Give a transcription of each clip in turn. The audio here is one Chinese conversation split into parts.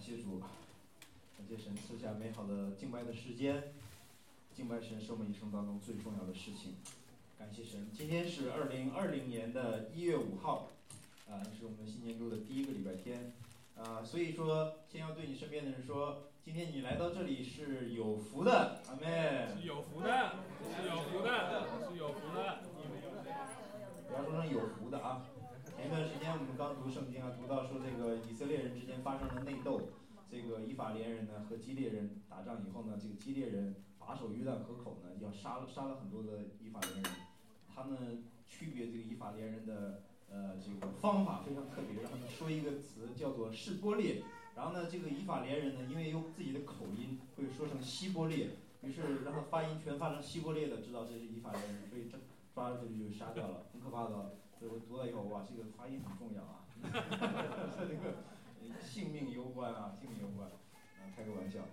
谢主，感谢神赐下美好的敬拜的时间。敬拜神是我们一生当中最重要的事情。感谢神，今天是2020年的1月5号，是我们新年度的第一个礼拜天。所以说，先要对你身边的人说，今天你来到这里是有福的，阿们。 是有福的，是有福的，是有福的。 不要说成有福的啊。前一段时间我们刚读圣经读到说这个以色列人之间发生了内斗，这个以法莲人呢和基列人打仗以后呢，这个基列人把守约旦河口呢，要杀了很多的以法莲人。他们区别这个以法莲人的这个方法非常特别，让他们说一个词叫做示波列。然后呢，这个以法莲人呢，因为用自己的口音会说成希波列，于是让他发音全发成希波列的，知道这是以法莲人，所以抓出去就杀掉了，很可怕的。所以我读了以后，哇，这个发音很重要啊，这个性命攸关啊，性命攸关。开个玩笑，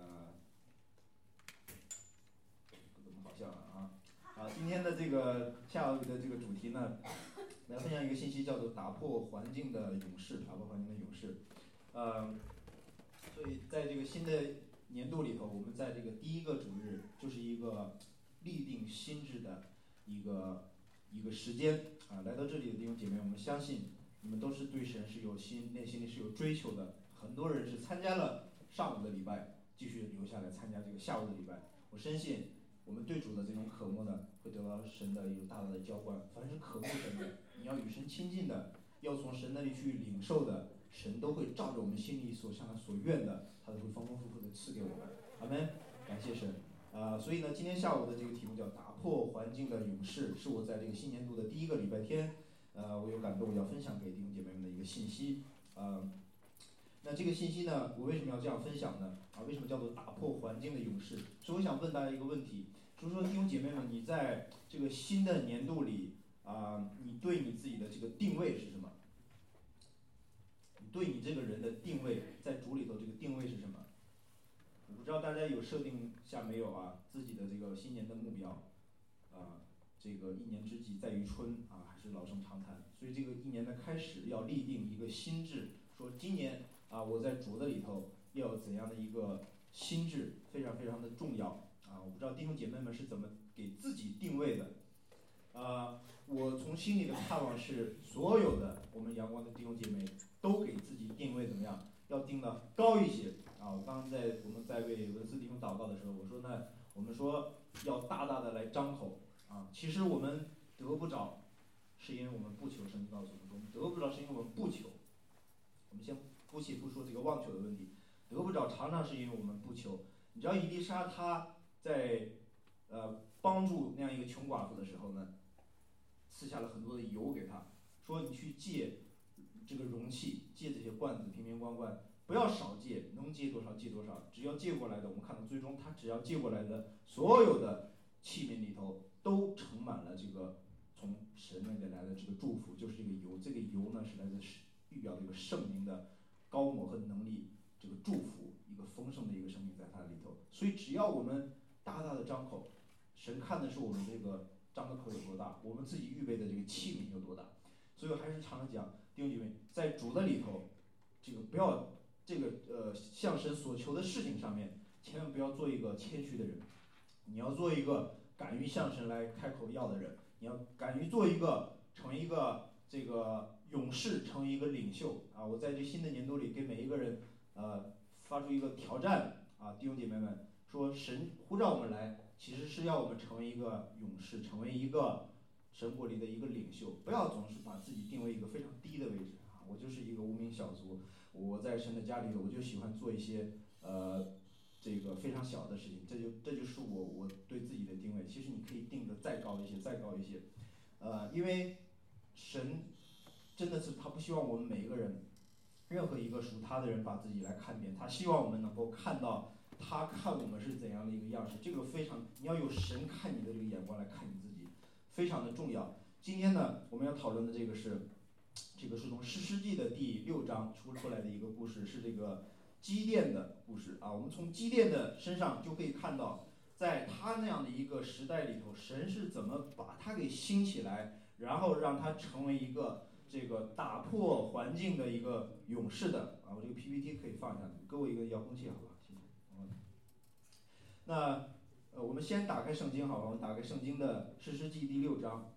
不怎么好笑了啊。好，今天的这个下午的这个主题呢，来分享一个信息，叫做打破环境的勇士，打破环境的勇士。所以在这个新的年度里头，我们在这个第一个主日，就是一个立定心智的一个时间来到这里的弟兄姐妹，我们相信你们都是对神是有内心里是有追求的。很多人是参加了上午的礼拜，继续留下来参加这个下午的礼拜。我深信我们对主的这种渴慕呢，会得到神的一个大大的浇灌。凡是渴慕神的，你要与神亲近的，要从神那里去领受的，神都会照着我们心里所向所愿的，他都会丰丰富富的赐给我们。阿们，感谢神。所以呢，今天下午的这个题目叫打破环境的勇士，是我在这个新年度的第一个礼拜天，我有感动要分享给弟兄姐妹们的一个信息。那这个信息呢，我为什么要这样分享呢？为什么叫做打破环境的勇士？所以我想问大家一个问题，就是说弟兄姐妹们，你在这个新的年度里你对你自己的这个定位是什么？你对你这个人的定位，在主里头这个定位是什么？我不知道大家有设定下没有自己的这个新年的目标这个一年之计在于春还是老生常谈。所以这个一年的开始要立定一个心智，说今年我在主的里头要有怎样的一个心智，非常非常的重要我不知道弟兄姐妹们是怎么给自己定位的我从心里的盼望是，所有的我们阳光的弟兄姐妹都给自己定位怎么样？要定的高一些我刚刚我们在为文思弟兄祷告的时候，我说呢，我们说要大大的来张口其实我们得不着，是因为我们不求。圣经告诉我们说，我们得不着是因为我们不求。我们先姑且不说这个妄求的问题，得不着常常是因为我们不求。你知道以利沙他在帮助那样一个穷寡妇的时候呢，赐下了很多的油给他，说你去借这个容器，借这些罐子瓶瓶罐罐，不要少借，能借多少借多少，只要借过来的，我们看到最终他只要借过来的所有的器皿里头都盛满了这个从神那里来的这个祝福，就是这个油。这个油呢是来自预表这个圣灵的高抹和能力，这个祝福，一个丰盛的一个生命在它里头。所以只要我们大大的张口，神看的是我们这个张的口有多大，我们自己预备的这个器皿有多大。所以我还是常常讲，弟兄姐妹，在主的里头，这个不要这个向神所求的事情上面，千万不要做一个谦虚的人，你要做一个敢于向神来开口要的人，你要敢于做成为一个这个勇士，成为一个领袖我在这新的年度里给每一个人发出一个挑战弟兄姐妹们，说神呼召我们来，其实是要我们成为一个勇士，成为一个神国里的一个领袖。不要总是把自己定为一个非常低的位置我就是一个无名小卒，我在神的家里我就喜欢做一些这个非常小的事情，这就是我对自己的定位。其实你可以定的再高一些，再高一些因为神真的是他不希望我们每一个人，任何一个属他的人把自己来看扁，他希望我们能够看到他看我们是怎样的一个样式。这个非常，你要有神看你的这个眼光来看你自己，非常的重要。今天呢，我们要讨论的这个是从士师记的第6章出来的一个故事，是这个基甸的故事我们从基甸的身上就可以看到，在他那样的一个时代里头，神是怎么把他给兴起来，然后让他成为一个这个打破环境的一个勇士的我这个 PPT 可以放下， 给我一个遥控器好吧，谢谢。那我们先打开圣经好吧，我们打开圣经的士师记第6章。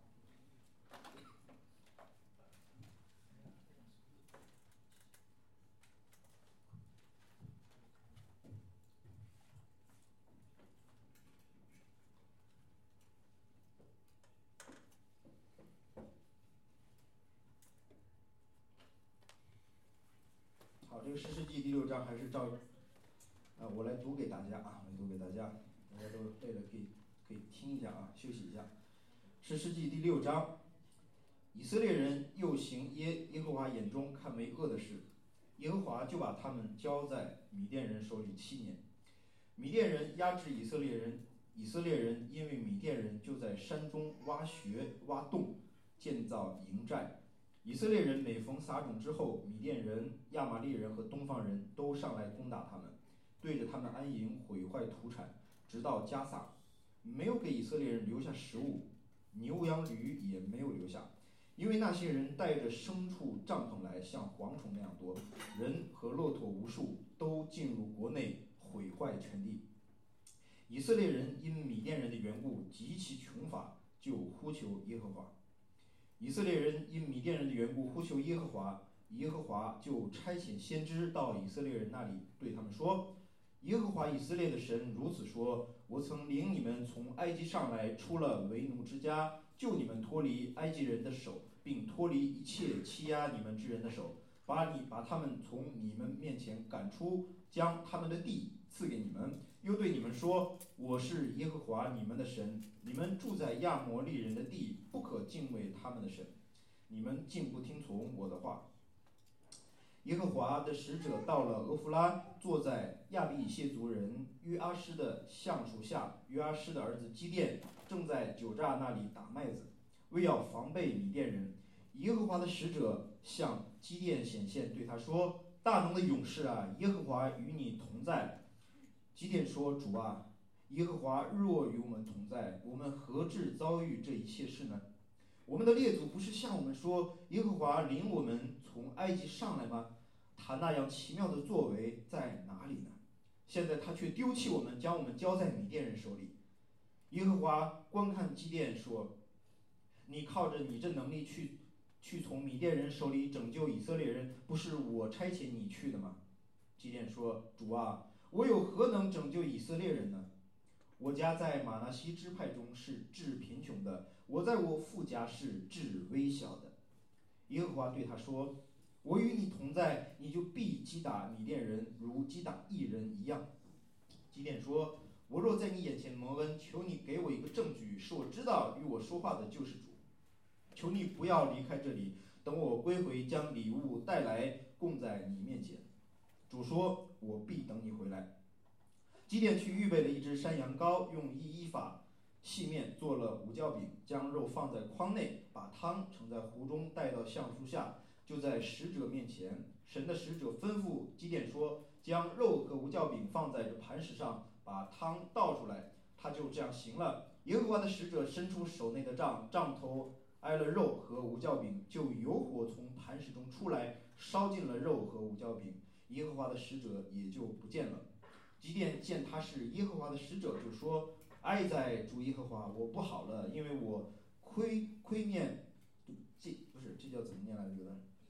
好，这个士师记第6章还是照我来读给大家啊，我来读给大家，大家都累了可以听一下啊，休息一下。士师记第6章，以色列人又行耶和华眼中看为恶的事，耶和华就把他们交在米甸人手里7年。米甸人压制以色列人，以色列人因为米甸人就在山中挖穴挖洞，建造营寨。以色列人每逢撒种之后，米甸人、亚玛力人和东方人都上来攻打他们，对着他们安营，毁坏土产，直到加撒，没有给以色列人留下食物，牛羊驴也没有留下，因为那些人带着牲畜帐篷来，像蝗虫那样多，人和骆驼无数，都进入国内，毁坏全地。以色列人因米甸人的缘故极其穷乏，就呼求耶和华。以色列人因米甸人的缘故呼求耶和华，耶和华就差遣先知到以色列人那里，对他们说：耶和华以色列的神如此说：我曾领你们从埃及上来，出了为奴之家，救你们脱离埃及人的手，并脱离一切欺压你们之人的手，把他们从你们面前赶出，将他们的地赐给你们。又对你们说：我是耶和华你们的神，你们住在亚摩利人的地，不可敬畏他们的神。你们竟不听从我的话。耶和华的使者到了俄弗拉，坐在亚比以谢族人约阿施的橡树下。约阿施的儿子基甸正在酒榨那里打麦子，为要防备米甸人。耶和华的使者向基甸显现，对他说：大能的勇士啊，耶和华与你同在。基甸说：主啊，耶和华若与我们同在，我们何至遭遇这一切事呢？我们的列祖不是向我们说，耶和华领我们从埃及上来吗？他那样奇妙的作为在哪里呢？现在他却丢弃我们，将我们交在米甸人手里。耶和华观看基甸说：你靠着你这能力去从米甸人手里拯救以色列人，不是我差遣你去的吗？基甸说：主啊，我有何能拯救以色列人呢？我家在玛拿西支派中是至贫穷的，我在我父家是至微小的。耶和华对他说：我与你同在，你就必击打米甸人，如击打一人一样。基甸说：我若在你眼前蒙恩，求你给我一个证据，使我知道与我说话的就是主。求你不要离开这里，等我归回，将礼物带来供在你面前。主说：我必等你回来。基甸去预备了一只山羊羔，用一法细面做了五角饼，将肉放在筐内，把汤盛在壶中，带到橡树下，就在使者面前。神的使者吩咐基甸说：将肉和五角饼放在这磐石上，把汤倒出来。他就这样行了。耶和华的使者伸出手内的杖，杖头挨了肉和五角饼，就有火从磐石中出来，烧尽了肉和五角饼。耶和华的使者也就不见了。基甸见他是耶和华的使者，就说：哀哉，主耶和华，我不好了，因为我窥面，这叫怎么念来着？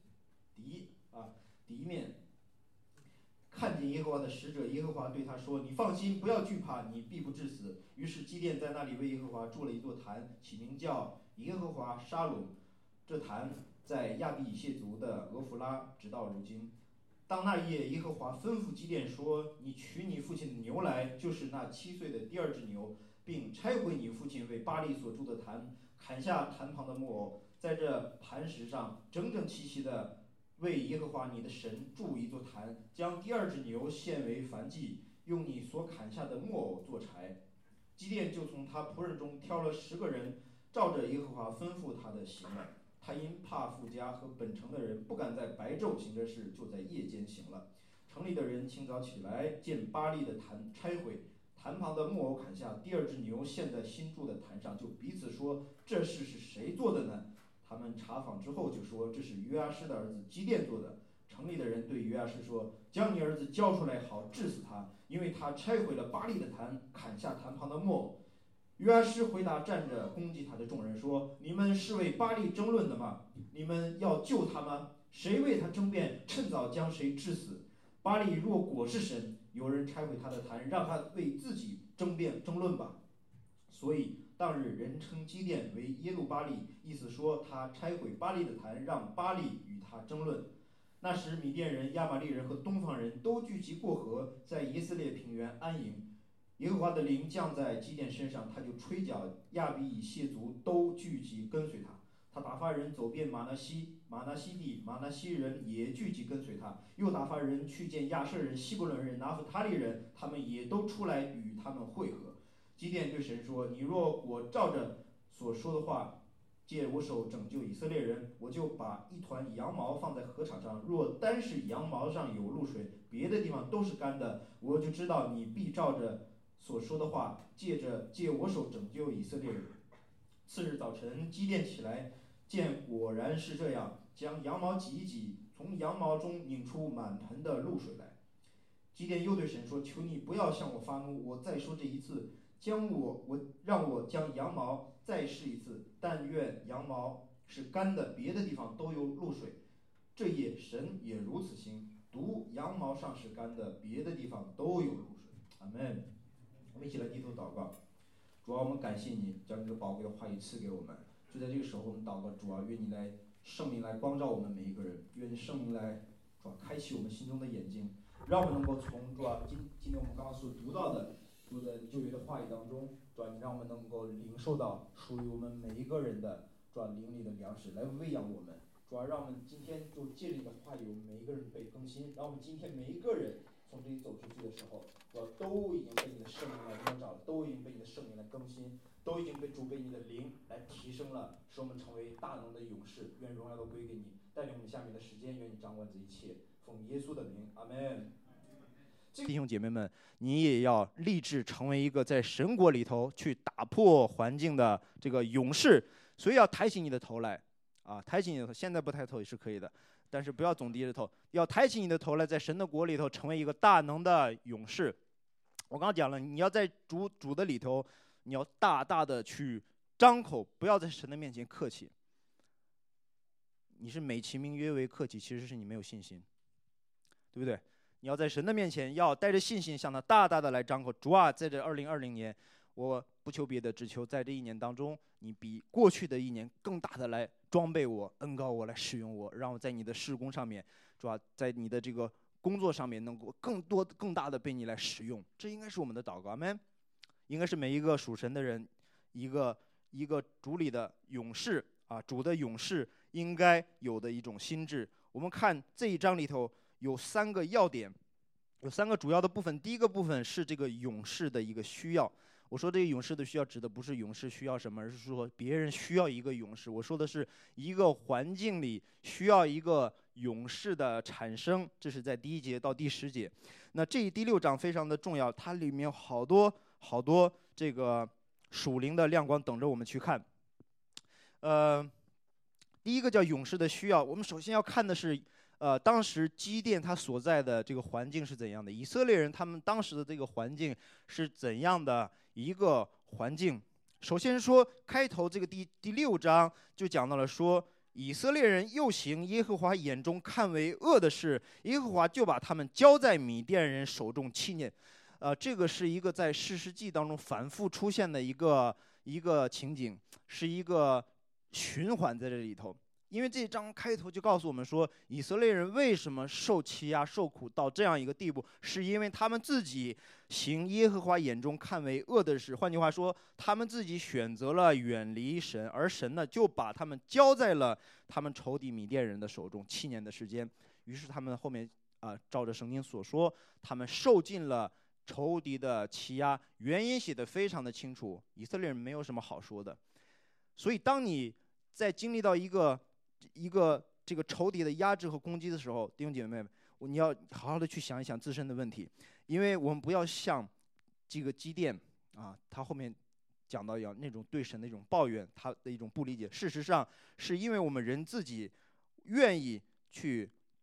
敌面看见耶和华的使者。耶和华对他说：你放心，不要惧怕，你必不致死。于是基甸在那里为耶和华筑了一座坛，起名叫耶和华沙龙。这坛在亚比以谢族的俄弗拉，直到如今。当那夜，耶和华吩咐基甸说：你取你父亲的牛来，就是那7岁的第二只牛，并拆毁你父亲为巴力所筑的坛，砍下坛旁的木偶，在这磐石上整整齐齐的为耶和华你的神筑一座坛，将第二只牛献为燔祭，用你所砍下的木偶做柴。基甸就从他仆人中挑了10个人，照着耶和华吩咐他的行了。他因怕富家和本城的人不敢在白昼行这事，就在夜间行了。城里的人清早起来，见巴力的坛拆毁，坛旁的木偶砍下，第二只牛献在新筑的坛上，就彼此说：这事是谁做的呢？他们查访之后就说：这是约阿施的儿子基甸做的。 城里的人对约阿施说：“将你儿子交出来，好治死他，因为他拆毁了巴力的坛，砍下坛旁的木偶。”约阿施回答站着攻击他的众人说：“你们是为巴力争论的吗？你们要救他吗？谁为他争辩，趁早将谁治死？巴力若果是神，有人拆毁他的坛，让他为自己争论吧。”所以当日人称基甸为耶路巴力，意思说他拆毁巴力的坛，让巴力与他争论。那时米甸人、亚玛力人和东方人都聚集过河，在以色列平原安营。耶和华的灵降在基甸身上，他就吹角，亚比以谢族都聚集跟随他。他打发人走遍玛拿西地，玛拿西人也聚集跟随他。又打发人去见亚设人、希伯伦人、拿弗他利人，他们也都出来与他们会合。基甸对神说：“你若我照着所说的话，借我手拯救以色列人，我就把一团羊毛放在禾场上，若单是羊毛上有露水，别的地方都是干的，我就知道你必照着所说的话，借我手拯救以色列人。”次日早晨，基甸起来，见果然是这样，将羊毛挤一挤，从羊毛中拧出满盆的露水来。基甸又对神说：“求你不要向我发怒，我再说这一次，让我将羊毛再试一次，但愿羊毛是干的，别的地方都有露水。”这夜神也如此行，独羊毛上是干的，别的地方都有露水。阿门。我们一起来低头祷告。主啊，我们感谢你将你的宝贵的话语赐给我们。就在这个时候，我们祷告，主啊，愿你来圣灵来光照我们每一个人，愿你圣灵来主啊开启我们心中的眼睛，让我们能够从主啊今天我们刚刚所读到的旧约的话语当中，主啊，你让我们能够领受到属于我们每一个人的主啊灵里的粮食，来喂养我们。主啊，让我们今天就借着你的话语，我们每一个人被更新，让我们今天每一个人从这里走出去的时候，都已经被你的圣灵来摸着了，都已经被你的圣灵来更新，都已经被你的灵来提升了，使我们成为大能的勇士。愿荣耀都归给你，带领我们下面的时间，愿你掌管这一切，奉耶稣的名，阿门。弟兄姐妹们，你也要立志成为一个在神国里头去打破环境的这个勇士，所以要抬起你的头来啊，抬起你的头，现在不抬头也是可以的，但是不要总低着头，要抬起你的头来，在神的国里头成为一个大能的勇士。我刚刚讲了，你要在主的里头，你要大大的去张口，不要在神的面前客气。你是美其名曰为客气，其实是你没有信心，对不对？你要在神的面前，要带着信心向他大大的来张口。主啊，在这2020年，我不求别的，只求在这一年当中，你比过去的一年更大的来装备我、恩膏我、来使用我，让我在你的事工上面，主啊，在你的这个工作上面能够更大的被你来使用。这应该是我们的祷告，阿们。应该是每一个属神的人，一个主里的勇士啊，主的勇士应该有的一种心智。我们看这一章里头有3个要点，有3个主要的部分。第一个部分是这个勇士的一个需要。我说这个勇士的需要指的不是勇士需要什么，而是说别人需要一个勇士。我说的是一个环境里需要一个勇士的产生，这是在第1节到第10节。那这第6章非常的重要，它里面有好多这个属灵的亮光等着我们去看。第一个叫勇士的需要，我们首先要看的是当时基甸他所在的这个环境是怎样的，以色列人他们当时的这个环境是怎样的一个环境。首先说开头这个第6章就讲到了说，以色列人又行耶和华眼中看为恶的事，耶和华就把他们交在米甸人手中7年。这个是一个在士师记当中反复出现的一个情景，是一个循环在这里头。因为这一章开头就告诉我们说，以色列人为什么受欺压、受苦到这样一个地步，是因为他们自己行耶和华眼中看为恶的事。换句话说，他们自己选择了远离神，而神呢就把他们交在了他们仇敌米甸人的手中7年的时间。于是他们后面照着圣经所说，他们受尽了仇敌的欺压，原因写得非常的清楚，以色列人没有什么好说的。所以当你在经历到一个这个仇敌的压制和攻击的时候，弟兄姐妹们，你要好好的去想一想自身的问题，因为我们不要像这个基甸啊，他后面讲到那种对神的一种抱怨，他的一种不理解。事实上是因为我们人自己愿意去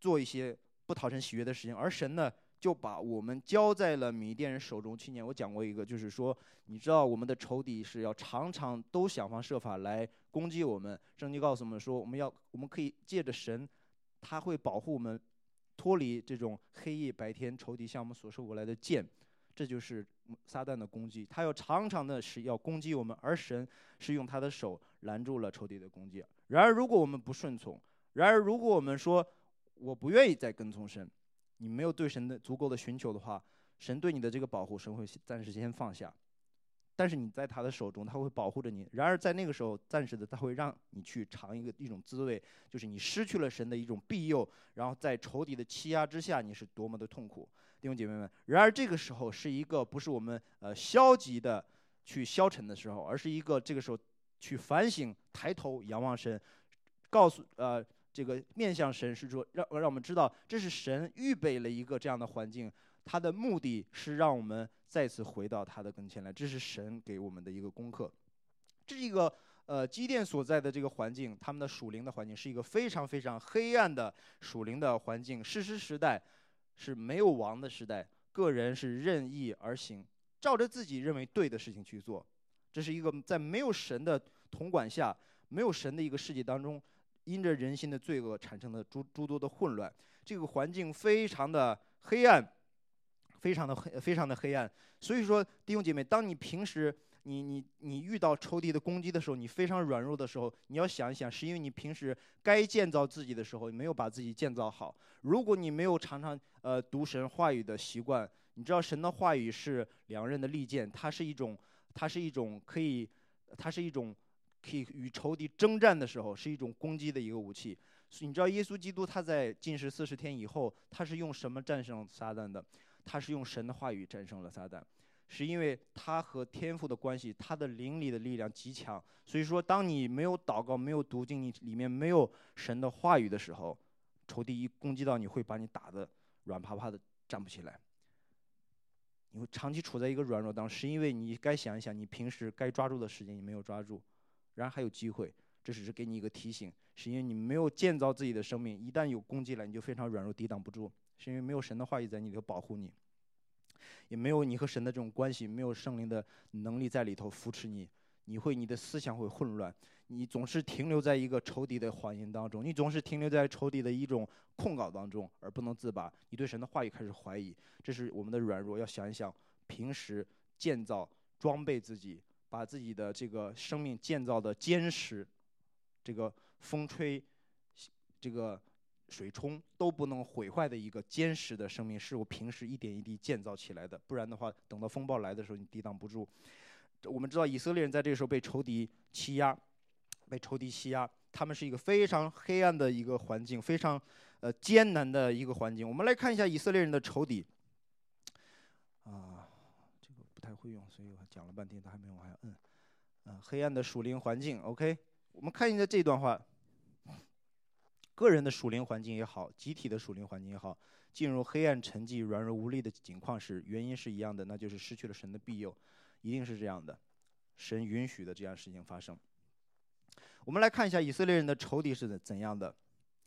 做一些不讨神喜悦的事情，而神呢就把我们交在了米甸人手中。去年我讲过一个，就是说，你知道我们的仇敌是要常常都想方设法来攻击我们。圣经告诉我们说，我们可以借着神，他会保护我们脱离这种黑夜白天仇敌向我们所受过来的剑。这就是撒旦的攻击，他要常常的是要攻击我们，而神是用他的手拦住了仇敌的攻击。然而如果我们不顺从，然而如果我们说我不愿意再跟从神，你没有对神的足够的寻求的话，神对你的这个保护，神会暂时先放下。但是你在他的手中，他会保护着你。然而在那个时候，暂时的他会让你去尝一种滋味，就是你失去了神的一种庇佑，然后在仇敌的欺压之下，你是多么的痛苦，弟兄姐妹们。然而这个时候是一个不是我们消极的去消沉的时候，而是一个这个时候去反省、抬头仰望神，告诉这个面向神，是说让我们知道这是神预备了一个这样的环境。他的目的是让我们再次回到他的跟前来，这是神给我们的一个功课。这是一个基甸所在的这个环境，他们的属灵的环境是一个非常非常黑暗的属灵的环境。士师时代是没有王的时代，个人是任意而行，照着自己认为对的事情去做。这是一个在没有神的统管下，没有神的一个世界当中，因着人心的罪恶产生的诸多的混乱。这个环境非常的黑暗，非常的黑暗。所以说，弟兄姐妹，当你平时你遇到仇敌的攻击的时候，你非常软弱的时候，你要想一想，是因为你平时该建造自己的时候，你没有把自己建造好。如果你没有常常读神话语的习惯，你知道神的话语是两刃的利剑，它是一种可以与仇敌征战的时候，是一种攻击的一个武器。你知道耶稣基督他在禁食40天以后，他是用什么战胜撒旦的？他是用神的话语战胜了撒旦，是因为他和天父的关系，他的灵里的力量极强。所以说，当你没有祷告、没有读经，你里面没有神的话语的时候，仇敌一攻击到你，会把你打得软趴趴的，站不起来。你会长期处在一个软弱当中，是因为你该想一想，你平时该抓住的时间你没有抓住，然而还有机会。这只是给你一个提醒，是因为你没有建造自己的生命，一旦有攻击来，你就非常软弱，抵挡不住。是因为没有神的话语在你里头保护你，也没有你和神的这种关系，没有圣灵的能力在里头扶持你，你的思想会混乱，你总是停留在一个仇敌的谎言当中，你总是停留在仇敌的一种控告当中而不能自拔，你对神的话语开始怀疑。这是我们的软弱，要想一想，平时建造装备自己，把自己的这个生命建造的坚实，这个风吹，这个水冲都不能毁坏的一个坚实的生命，是我平时一点一滴建造起来的。不然的话，等到风暴来的时候，你抵挡不住。我们知道以色列人在这个时候被仇敌欺压，他们是一个非常黑暗的一个环境，非常艰难的一个环境。我们来看一下以色列人的仇敌。这个不太会用，所以我讲了半天，他还没有，我还摁。黑暗的属灵环境 ，OK。我们看一下这段话。个人的属灵环境也好，集体的属灵环境也好，进入黑暗沉寂、软弱无力的境况时，原因是一样的，那就是失去了神的庇佑，一定是这样的，神允许的这样事情发生。我们来看一下以色列人的仇敌是怎样的。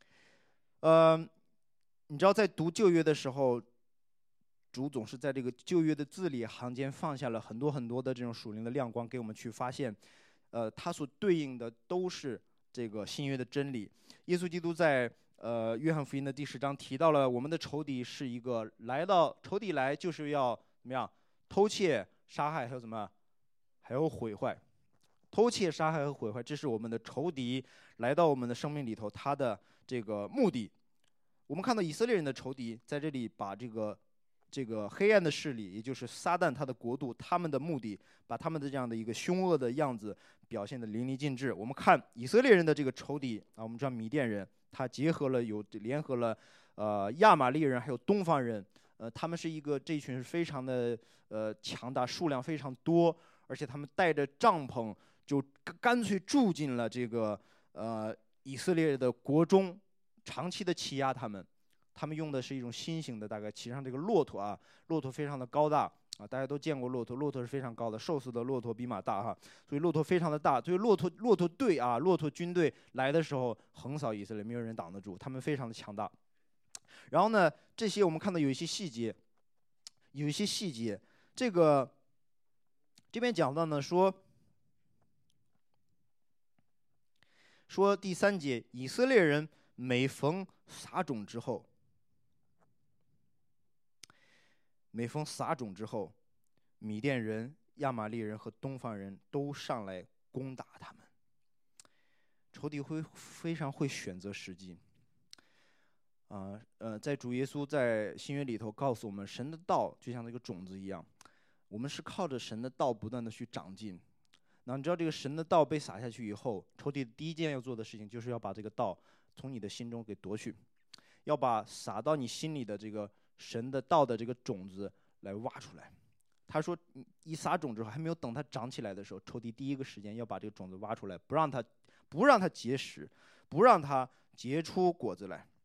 你知道在读旧约的时候，主总是在这个旧约的字里行间放下了很多很多的这种属灵的亮光，给我们去发现，它所对应的都是这个新约的真理。耶稣基督在约翰福音的第10章提到了我们的仇敌是一个仇敌来就是要怎么样偷窃、杀害，还有什么，还有毁坏。偷窃、杀害和毁坏，这是我们的仇敌来到我们的生命里头他的这个目的。我们看到以色列人的仇敌在这里把这个黑暗的势力，也就是撒旦他的国度，他们的目的，把他们的这样的一个凶恶的样子表现得淋漓尽致。我们看以色列人的这个仇敌我们知道米甸人，他联合了亚玛力人还有东方人，他们是这群是非常的强大，数量非常多，而且他们带着帐篷就干脆住进了这个以色列的国中，长期的欺压他们。他们用的是一种新型的，大概骑上这个骆驼骆驼非常的高大大家都见过骆驼是非常高的，瘦死的骆驼比马大所以骆驼非常的大，所以骆驼队骆驼军队来的时候横扫以色列，没有人挡得住，他们非常的强大。 然后呢，这些我们看到有一些细节，这个这边讲到呢说第3节，以色列人每逢撒种之后，米甸人、亚玛力人和东方人都上来攻打他们。仇敌非常会选择时机。在主耶稣在新约里头告诉我们，神的道就像这个种子一样，我们是靠着神的道不断的去长进。那你知道这个神的道被撒下去以后，仇敌第一件要做的事情就是要把这个道从你的心中给夺去，要把撒到你心里的这个神的道的这个种子来挖出来。他说一撒种之后，还没有等它长起来的时候，仇敌第一个时间要把这个种子挖出来，不让它结实，不让它结出果子来。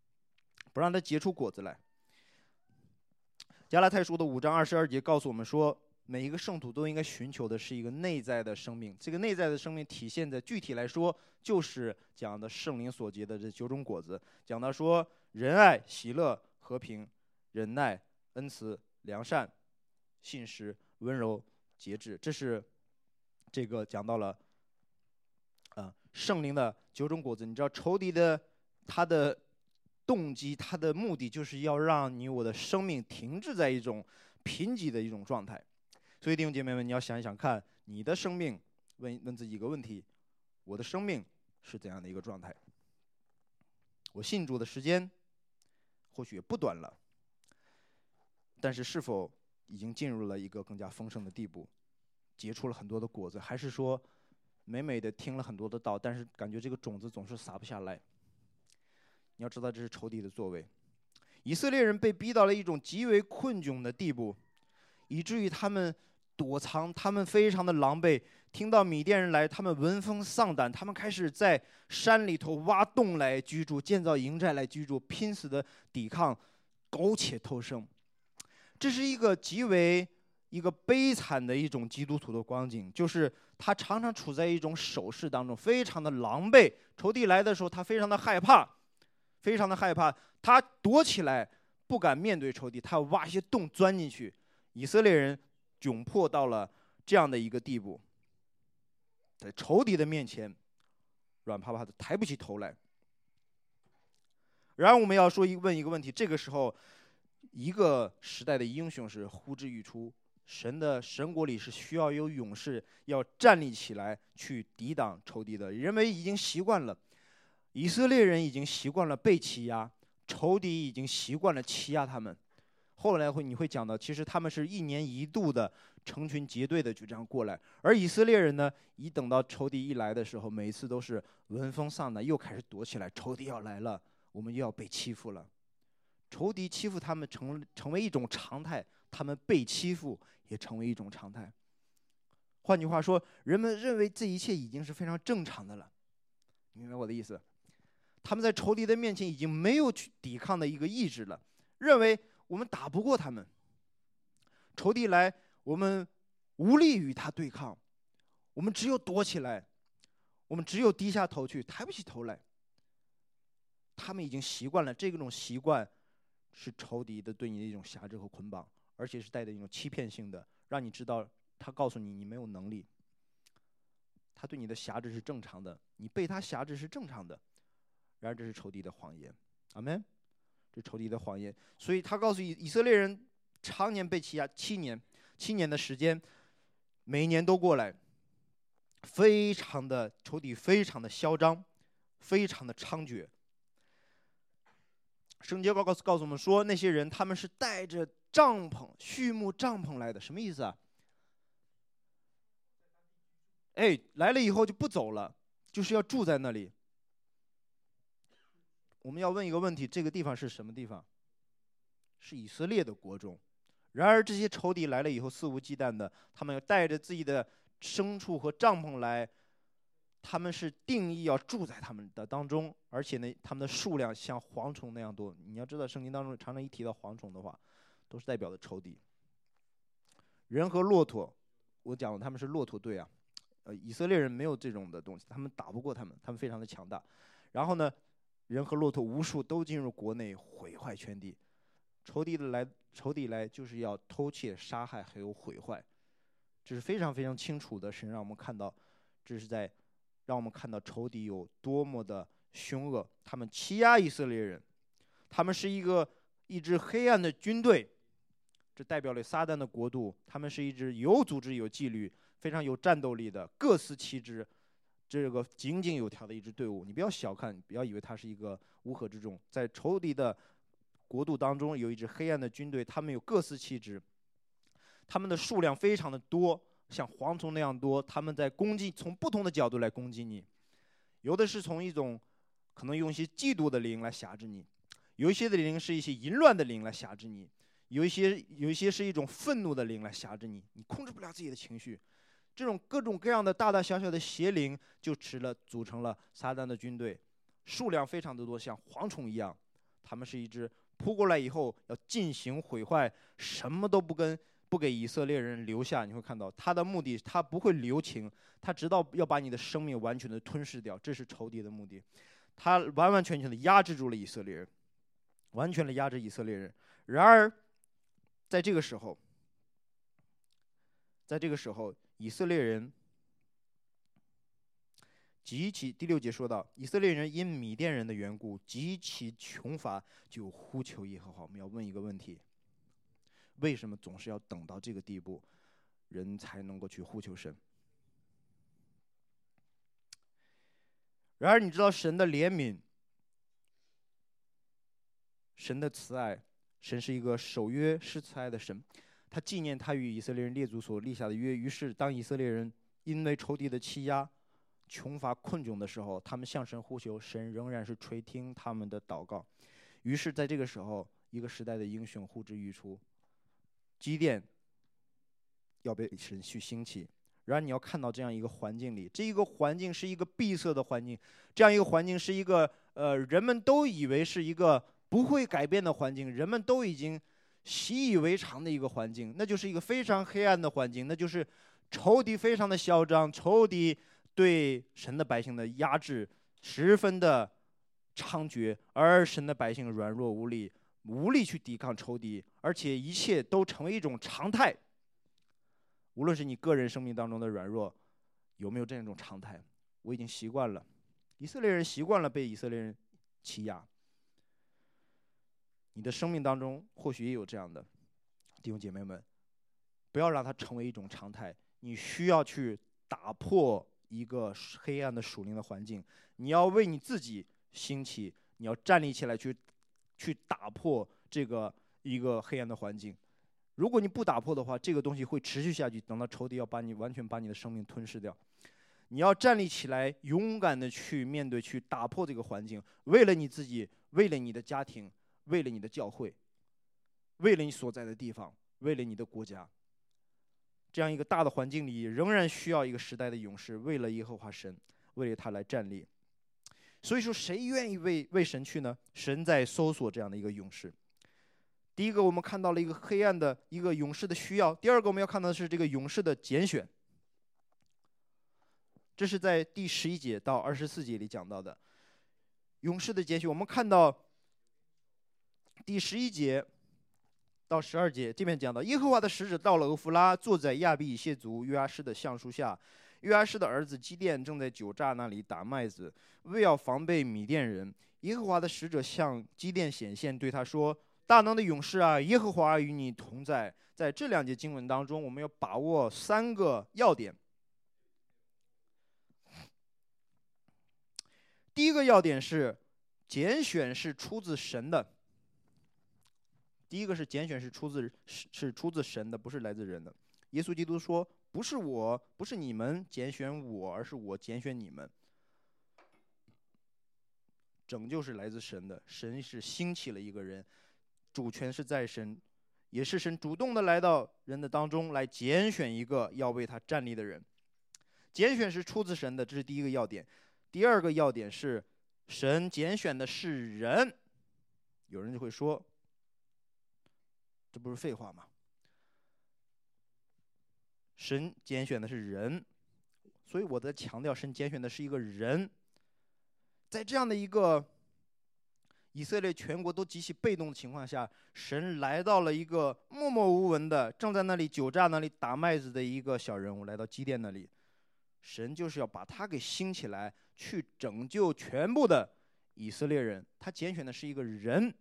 加拉太书的5章22节告诉我们说，每一个圣徒都应该寻求的是一个内在的生命。这个内在的生命体现在，具体来说就是讲的圣灵所结的这9种果子，讲到说仁爱、喜乐、和平、忍耐、恩慈、良善、信实、温柔、节制。这是这个讲到了圣灵的9种果子。你知道仇敌的他的动机，他的目的就是要让我的生命停滞在一种贫瘠的一种状态。所以弟兄姐妹们，你要想一想看，你的生命，问自己一个问题：我的生命是怎样的一个状态？我信主的时间或许也不短了，但是是否已经进入了一个更加丰盛的地步，结出了很多的果子？还是说美美的听了很多的道，但是感觉这个种子总是撒不下来？你要知道，这是仇敌的作为。以色列人被逼到了一种极为困窘的地步，以至于他们躲藏，他们非常的狼狈。听到米甸人来，他们闻风丧胆，他们开始在山里头挖洞来居住，建造营寨来居住，拼死的抵抗，苟且偷生。这是一个极为悲惨的一种基督徒的光景，就是他常常处在一种守势当中，非常的狼狈。仇敌来的时候，他非常的害怕，他躲起来，不敢面对仇敌，他要挖一些洞钻进去。以色列人窘迫到了这样的一个地步，在仇敌的面前软趴趴的，抬不起头来。然而我们要问一个问题，这个时候一个时代的英雄是呼之欲出，神国里是需要有勇士要站立起来去抵挡仇敌的。人们已经习惯了，以色列人已经习惯了被欺压，仇敌已经习惯了欺压他们。后来你会讲到，其实他们是1年1度的成群结队的就这样过来，而以色列人呢，一等到仇敌一来的时候，每一次都是闻风丧胆，又开始躲起来。仇敌要来了，我们又要被欺负了。仇敌欺负他们成为一种常态，他们被欺负也成为一种常态。换句话说，人们认为这一切已经是非常正常的了，明白我的意思？他们在仇敌的面前已经没有去抵抗的一个意志了，认为我们打不过他们，仇敌来，我们无力与他对抗，我们只有躲起来，我们只有低下头去，抬不起头来。他们已经习惯了，这种习惯是仇敌的对你的一种辖制和捆绑，而且是带着一种欺骗性的，让你知道他告诉你你没有能力，他对你的辖制是正常的，你被他辖制是正常的。然而这是仇敌的谎言，阿们。这仇敌的谎言，所以他告诉以色列人，常年被欺压7年的时间，每一年都过来，仇敌非常的嚣张，非常的猖獗。圣经告诉我们说，那些人他们是带着帐篷、畜牧帐篷来的，什么意思啊？来了以后就不走了，就是要住在那里。我们要问一个问题，这个地方是什么地方？是以色列的国中。然而这些仇敌来了以后，肆无忌惮的，他们要带着自己的牲畜和帐篷来，他们是定义要住在他们的当中，而且呢，他们的数量像蝗虫那样多。你要知道，圣经当中常常一提到蝗虫的话，都是代表的仇敌。人和骆驼，我讲了他们是骆驼队啊，以色列人没有这种的东西，他们打不过他们，他们非常的强大。然后呢， 人和骆驼无数都进入国内，毁坏全地。仇敌来就是要偷窃、杀害还有毁坏，这是非常非常清楚的。神让我们看到，这是在让我们看到仇敌有多么的凶恶。他们欺压以色列人，他们是一支黑暗的军队，这代表了撒旦的国度。他们是一支有组织、有纪律、非常有战斗力的各司其职，这个井井有条的一支队伍。你不要小看，不要以为它是一个乌合之众，在仇敌的国度当中有一支黑暗的军队，他们有各司其职，他们的数量非常的多，像蝗虫那样多。他们在攻击，从不同的角度来攻击你，有的是从一种可能用一些嫉妒的灵来辖制你，有一些的灵是一些淫乱的灵来辖制你，有一些是一种愤怒的灵来辖制你，你控制不了自己的情绪。这种各种各样的大大小小的邪灵就组成了撒旦的军队，数量非常的多，像蝗虫一样。他们是一支扑过来以后要进行毁坏，什么都不给以色列人留下。你会看到他的目的，他不会留情，他直到要把你的生命完全的吞噬掉，这是仇敌的目的。他完完全全的压制住了以色列人，完全的压制以色列人。然而在这个时候，以色列人极其，第6节说到，以色列人因米甸人的缘故极其穷乏，就呼求耶和华。我们要问一个问题，为什么总是要等到这个地步，人才能够去呼求神？然而你知道神的怜悯，神的慈爱，神是一个守约施慈爱的神，他纪念他与以色列人列祖所立下的约。于是当以色列人因为仇敌的欺压、穷乏困窘的时候，他们向神呼求，神仍然是垂听他们的祷告。于是在这个时候，一个时代的英雄呼之欲出，基甸要被神去兴起。然而你要看到这样一个环境里，这一个环境是一个闭塞的环境，这样一个环境是一个人们都以为是一个不会改变的环境，人们都已经习以为常的一个环境，那就是一个非常黑暗的环境，那就是仇敌非常的嚣张，仇敌对神的百姓的压制十分的猖獗，而神的百姓软弱无力，无力去抵抗仇敌，而且一切都成为一种常态。无论是你个人生命当中的软弱，有没有这样一种常态？我已经习惯了，以色列人习惯了被以色列人欺压。你的生命当中或许也有这样的弟兄姐妹们，不要让它成为一种常态。你需要去打破一个黑暗的属灵的环境，你要为你自己兴起，你要站立起来去打破这个一个黑暗的环境。如果你不打破的话，这个东西会持续下去，等到仇敌要完全把你的生命吞噬掉。你要站立起来，勇敢的去面对，去打破这个环境，为了你自己，为了你的家庭，为了你的教会，为了你所在的地方，为了你的国家。这样一个大的环境里，仍然需要一个时代的勇士，为了耶和华神，为了他来站立。所以说，谁愿意为神去呢？神在搜索这样的一个勇士。第一个，我们看到了一个黑暗的一个勇士的需要；第二个，我们要看到的是这个勇士的拣选。这是在第11节到24节里讲到的勇士的拣选。我们看到第11节到12节，这边讲到耶和华的使者到了俄弗拉，坐在亚比以谢族约阿施的橡树下。约阿施的儿子基甸正在酒榨那里打麦子，为要防备米甸人。耶和华的使者向基甸显现，对他说：大能的勇士啊，耶和华与你同在。在这2节经文当中，我们要把握3个要点。第一个要点是，拣选是出自神的。第一个是拣选是出自神的，不是来自人的。耶稣基督说：不是你们拣选我，而是我拣选你们。拯救是来自神的，神是兴起了一个人，主权是在神，也是神主动的来到人的当中来拣选一个要为他站立的人。拣选是出自神的，这是第一个要点。第二个要点是，神拣选的是人。有人就会说，这不是废话吗？神拣选的是人，所以我在强调，神拣选的是一个人。在这样的一个以色列全国都极其被动的情况下，神来到了一个默默无闻的，正在那里酒榨那里打麦子的一个小人物，来到基甸那里。神就是要把他给兴起来，去拯救全部的以色列人。他拣选的是一个人，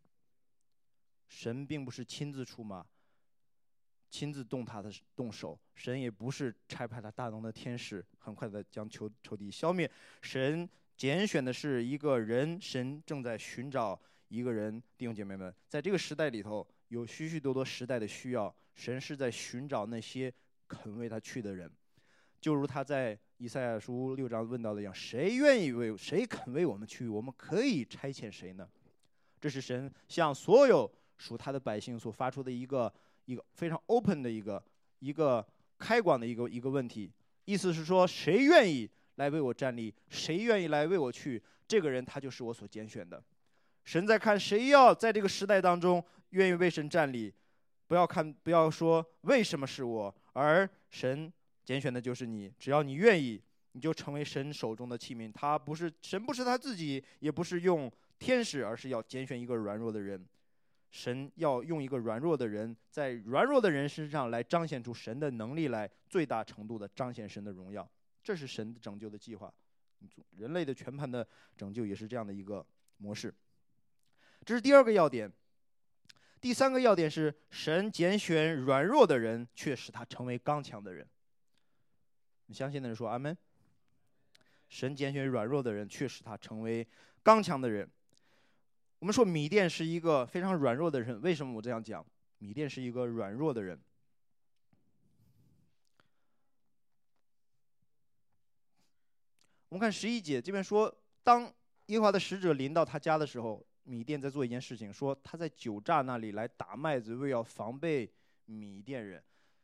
神并不是亲自出马，亲自动手，神也不是差派他大能的天使，很快的将仇敌消灭。神拣选的是一个人，神正在寻找一个人。弟兄姐妹们，在这个时代里头，有许许多多时代的需要，神是在寻找那些肯为他去的人。就如他在以赛亚书6章问到的一样，谁肯为我们去，我们可以差遣谁呢？这是神向所有属他的百姓所发出的一个非常 open 的一个开广的一个问题，意思是说，谁愿意来为我站立，谁愿意来为我去，这个人他就是我所拣选的。神在看谁要在这个时代当中愿意为神站立，不要说为什么是我，而神拣选的就是你，只要你愿意，你就成为神手中的器皿。神不是他自己，也不是用天使，而是要拣选一个软弱的人。神要用一个软弱的人，在软弱的人身上来彰显出神的能力来，最大程度的彰显神的荣耀。这是神拯救的计划，人类的全盘的拯救也是这样的一个模式。这是第二个要点。第三个要点是，神拣选软弱的人，却使他成为刚强的人。你相信的人说阿们。神拣选软弱的人，却使他成为刚强的人。我们说米甸是一个非常软弱的人，为什么我这样讲？米甸是一个软弱的人。我们看11节这边说，当耶和华的使者临到他家的时候，米甸在做一件事情，说他在酒榨那里来打麦子，为要防备米甸人。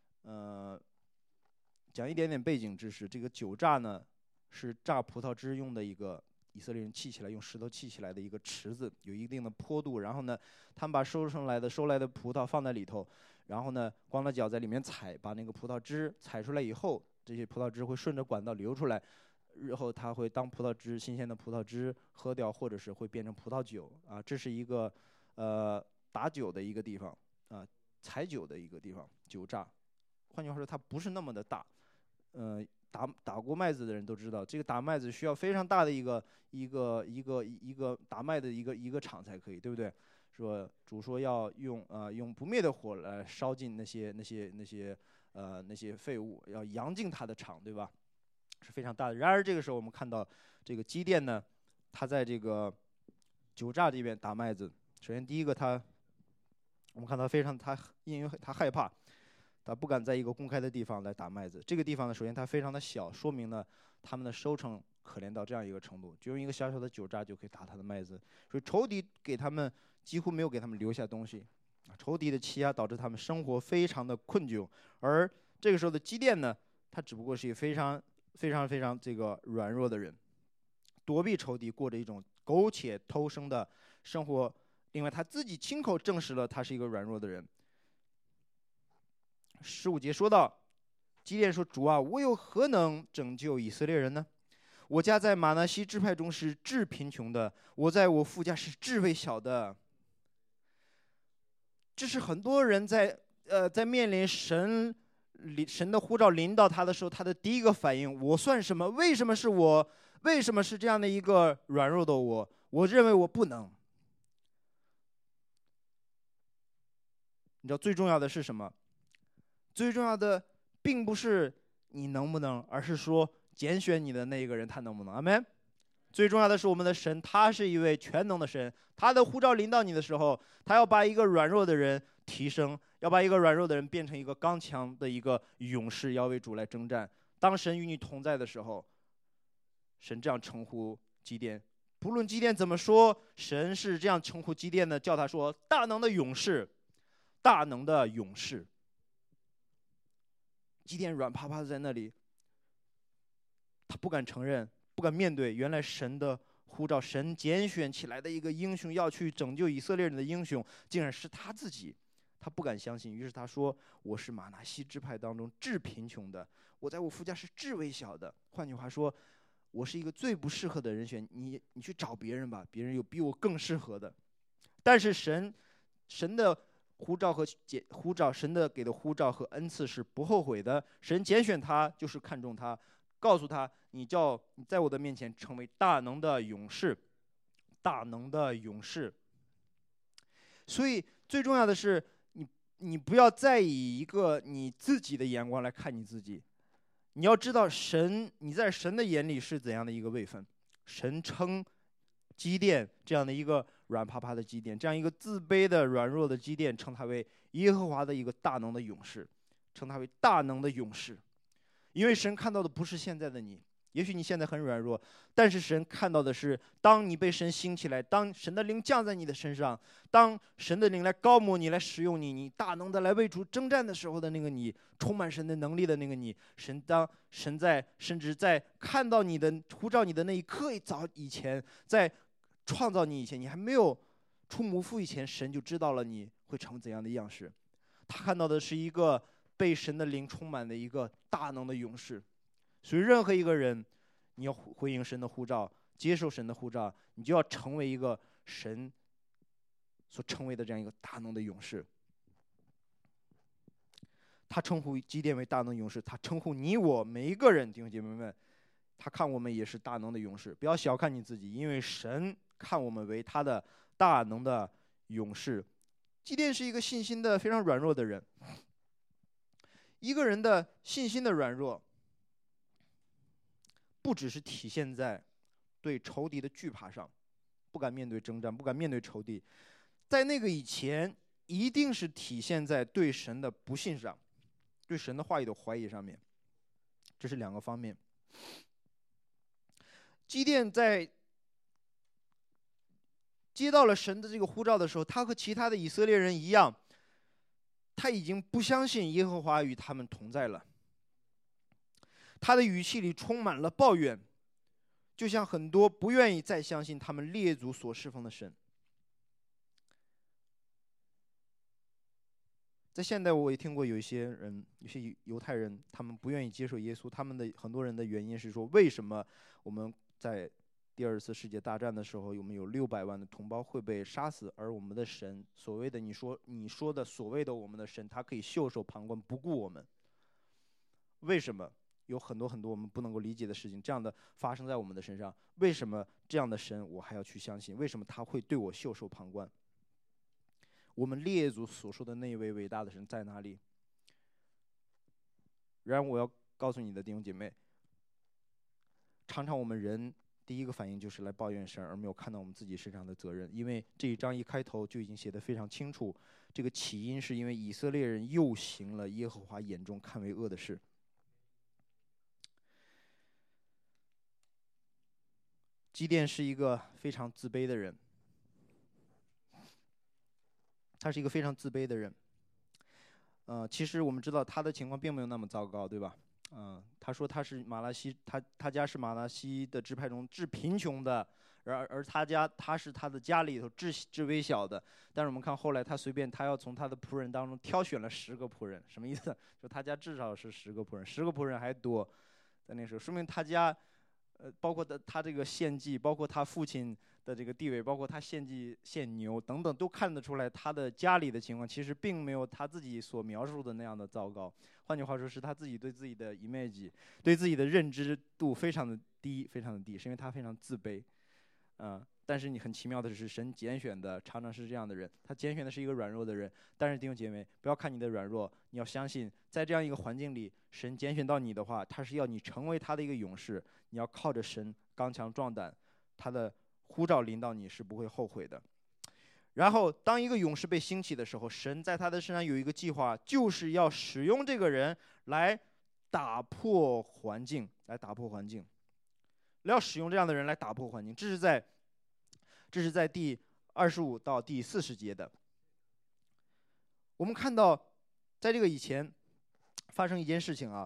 讲一点点背景知识，这个酒榨呢是榨葡萄汁用的一个以色列人砌起来，用石头砌起来的一个池子，有一定的坡度。然后呢，他们把收来的葡萄放在里头，然后呢，光着脚在里面踩，把那个葡萄汁踩出来以后，这些葡萄汁会顺着管道流出来，日后它会当新鲜的葡萄汁喝掉，或者是会变成葡萄酒啊。这是一个打酒的一个地方啊，采酒的一个地方，酒榨。换句话说，它不是那么的大。打过麦子的人都知道，这个打麦子需要非常大的一个打麦的一个场才可以，对不对？说主说要用不灭的火来烧尽那些废物，要扬尽它的场，对吧？是非常大的。然而这个时候我们看到这个基甸呢，他在这个酒榨这边打麦子。首先第一个我们看到因为他害怕。他不敢在一个公开的地方来打麦子。这个地方呢，首先它非常的小，说明呢他们的收成可怜到这样一个程度，就用一个小小的酒榨就可以打他的麦子。所以仇敌几乎没有给他们留下东西，仇敌的欺压导致他们生活非常的困窘。而这个时候的基甸呢，他只不过是一个非常非常非常这个软弱的人，躲避仇敌，过着一种苟且偷生的生活。另外他自己亲口证实了他是一个软弱的人。15节说到，基甸说：“主啊，我又何能拯救以色列人呢？我家在玛拿西支派中是至贫穷的，我在我父家是至微小的。”这是很多人在面临神的呼召临到他的时候，他的第一个反应：我算什么？为什么是我？为什么是这样的一个软弱的我？我认为我不能。你知道最重要的是什么？最重要的并不是你能不能，而是说拣选你的那一个人他能不能。阿们。最重要的是我们的神，他是一位全能的神，他的呼召临到你的时候，他要把一个软弱的人提升，要把一个软弱的人变成一个刚强的一个勇士，要为主来征战。当神与你同在的时候，神这样称呼基甸。不论基甸怎么说，神是这样称呼基甸的，叫他说大能的勇士，大能的勇士。基甸软趴趴的在那里，他不敢承认，不敢面对，原来神的呼召，神拣选起来的一个英雄，要去拯救以色列人的英雄，竟然是他自己。他不敢相信，于是他说：“我是玛拿西支派当中至贫穷的，我在我父家是至微小的。”换句话说， 我是一个最不适合的人选，你去找别人吧，别人有比我更适合的。但是神的呼召和神的给的呼召和恩赐是不后悔的。神拣选他就是看重他，告诉他你在我的面前成为大能的勇士，大能的勇士。所以最重要的是，你不要再以一个你自己的眼光来看你自己，你要知道你在神的眼里是怎样的一个位分。神称基甸这样的一个软趴趴的基甸，这样一个自卑的软弱的基甸，称他为耶和华的一个大能的勇士，称他为大能的勇士。因为神看到的不是现在的你，也许你现在很软弱，但是神看到的是，当你被神兴起来，当神的灵降在你的身上，当神的灵来高摩你，来使用你，你大能的来为主征战的时候的那个你，充满神的能力的那个你，甚至在看到你的呼召你的那一刻早以前，在创造你以前，你还没有出母腹以前，神就知道了你会成怎样的样式。他看到的是一个被神的灵充满的一个大能的勇士。所以任何一个人，你要回应神的呼召，接受神的呼召，你就要成为一个神所称为的这样一个大能的勇士。他称呼基甸为大能勇士，他称呼你我每一个人，弟兄姐妹们，他看我们也是大能的勇士。不要小看你自己，因为神看我们为他的大能的勇士。基甸是一个信心的非常软弱的人。一个人的信心的软弱，不只是体现在对仇敌的惧怕上，不敢面对征战，不敢面对仇敌，在那个以前，一定是体现在对神的不信上，对神的话语的怀疑上面。这是两个方面。基甸在接到了神的这个呼召的时候，他和其他的以色列人一样，他已经不相信耶和华与他们同在了。他的语气里充满了抱怨，就像很多不愿意再相信他们列祖所侍奉的神。在现代，我也听过有些犹太人，他们不愿意接受耶稣。他们的很多人的原因是说，为什么我们在第二次世界大战的时候，我们有600万的同胞会被杀死，而我们的神，所谓的你说的所谓的我们的神，他可以袖手旁观，不顾我们。为什么有很多我们不能够理解的事情，这样的发生在我们的身上？为什么这样的神我还要去相信？为什么他会对我袖手旁观？我们列祖所说的那一位伟大的神在哪里？然而我要告诉你的弟兄姐妹，常常我们人第一个反应就是来抱怨神，而没有看到我们自己身上的责任。因为这一章一开头就已经写得非常清楚，这个起因是因为以色列人又行了耶和华眼中看为恶的事。基甸是一个非常自卑的人，他是一个非常自卑的人。其实我们知道他的情况并没有那么糟糕，对吧？他说他是他家是马拉西的支派中最贫穷的，而他是他的家里头最微小的。但是我们看后来他要从他的仆人当中挑选了10个仆人，什么意思？就他家至少是10个仆人，10个仆人还多，在那时候说明他家。包括他这个献祭，包括他父亲的这个地位，包括他献祭献牛等等，都看得出来他的家里的情况其实并没有他自己所描述的那样的糟糕。换句话说，是他自己对自己的 image， 对自己的认知度非常的低，非常的低，是因为他非常自卑。但是你很奇妙的是，神拣选的常常是这样的人，他拣选的是一个软弱的人。但是弟兄姐妹，不要看你的软弱，你要相信，在这样一个环境里，神拣选到你的话，他是要你成为他的一个勇士。你要靠着神刚强壮胆，他的呼召临到你是不会后悔的。然后当一个勇士被兴起的时候，神在他的身上有一个计划，就是要使用这个人来打破环境，要使用这样的人来打破环境。这是在第25到第40节的。我们看到在这个以前发生一件事情啊，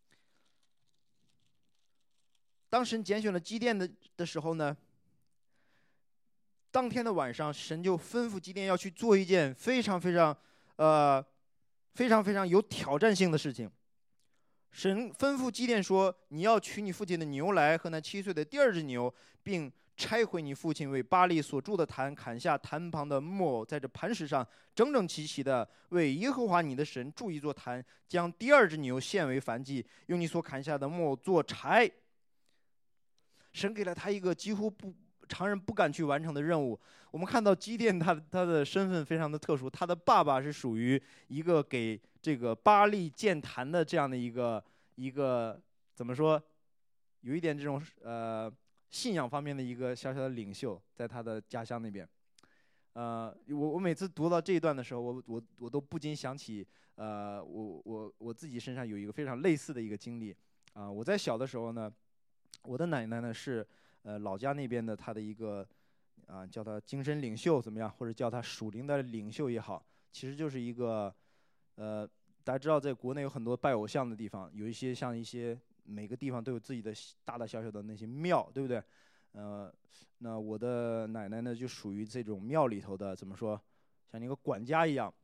当神拣选了基甸的时候呢，当天的晚上，神就吩咐基甸要去做一件非常有挑战性的事情。 神吩咐基甸说：“你要取你父亲的牛来和那7岁的第二只牛，并拆毁你父亲为巴力所筑的坛，砍下坛旁的木偶，在这磐石上整整齐齐的为耶和华你的神筑一座坛，将第二只牛献为燔祭，用你所砍下的木偶做柴。”神给了他一个几乎常人不敢去完成的任务。我们看到基甸他的身份非常的特殊，他的爸爸是属于一个给这个巴力建坛的这样的一个怎么说，有一点这种信仰方面的一个小小的领袖，在他的家乡那边。我每次读到这一段的时候，我都不禁想起我自己身上有一个非常类似的一个经历。我在小的时候呢，我的奶奶呢是老家那边的他的一个叫他精神领袖怎么样，或者叫他属灵的领袖也好，其实就是一个大家知道在国内有很多拜偶像的地方，有一些每个地方都有自己的大大小小的那些庙，对不对？那我的奶奶呢就属于这种庙里头的，怎么说，像一个管家一样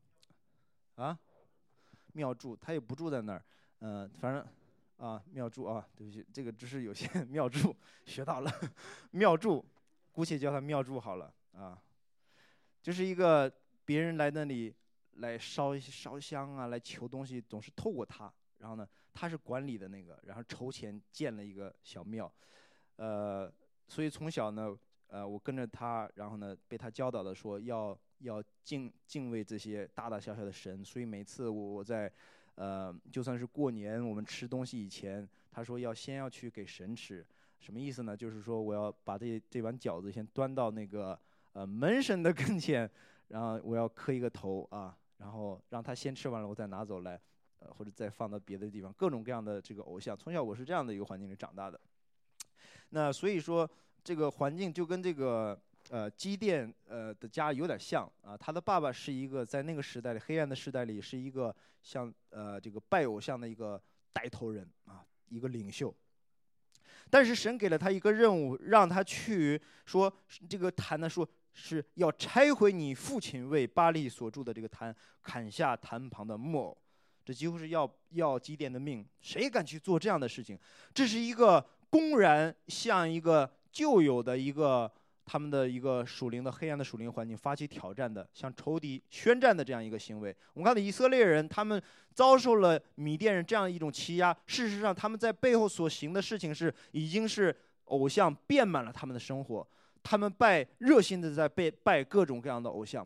庙祝，他也不住在那儿，反正庙祝对不起，这个知识有限，庙祝学到了，庙祝，姑且叫他庙祝好了就是一个别人来那里来烧香来求东西，总是透过他，然后呢，他是管理的那个，然后筹钱建了一个小庙，所以从小呢，我跟着他，然后呢，被他教导的说要敬畏这些大大小小的神，所以每次我在就算是过年我们吃东西以前，他说先要去给神吃，什么意思呢？就是说我要把这碗饺子先端到那个门神的跟前，然后我要磕一个头然后让他先吃完了，我再拿走来，或者再放到别的地方，各种各样的这个偶像。从小我是这样的一个环境里长大的。那所以说这个环境就跟这个基甸的家有点像他的爸爸是一个在那个时代里黑暗的时代里是一个像这个拜偶像的一个带头人一个领袖。但是神给了他一个任务，让他去说这个坛呢，说是要拆毁你父亲为巴力所筑的这个坛，砍下坛旁的木偶。这几乎是要基甸的命，谁敢去做这样的事情？这是一个公然向一个旧有的他们的一个属灵的黑暗的属灵环境发起挑战的，向仇敌宣战的这样一个行为。我们看到以色列人，他们遭受了米甸人这样一种欺压，事实上他们在背后所行的事情已经是偶像遍满了他们的生活，他们热心的在拜各种各样的偶像。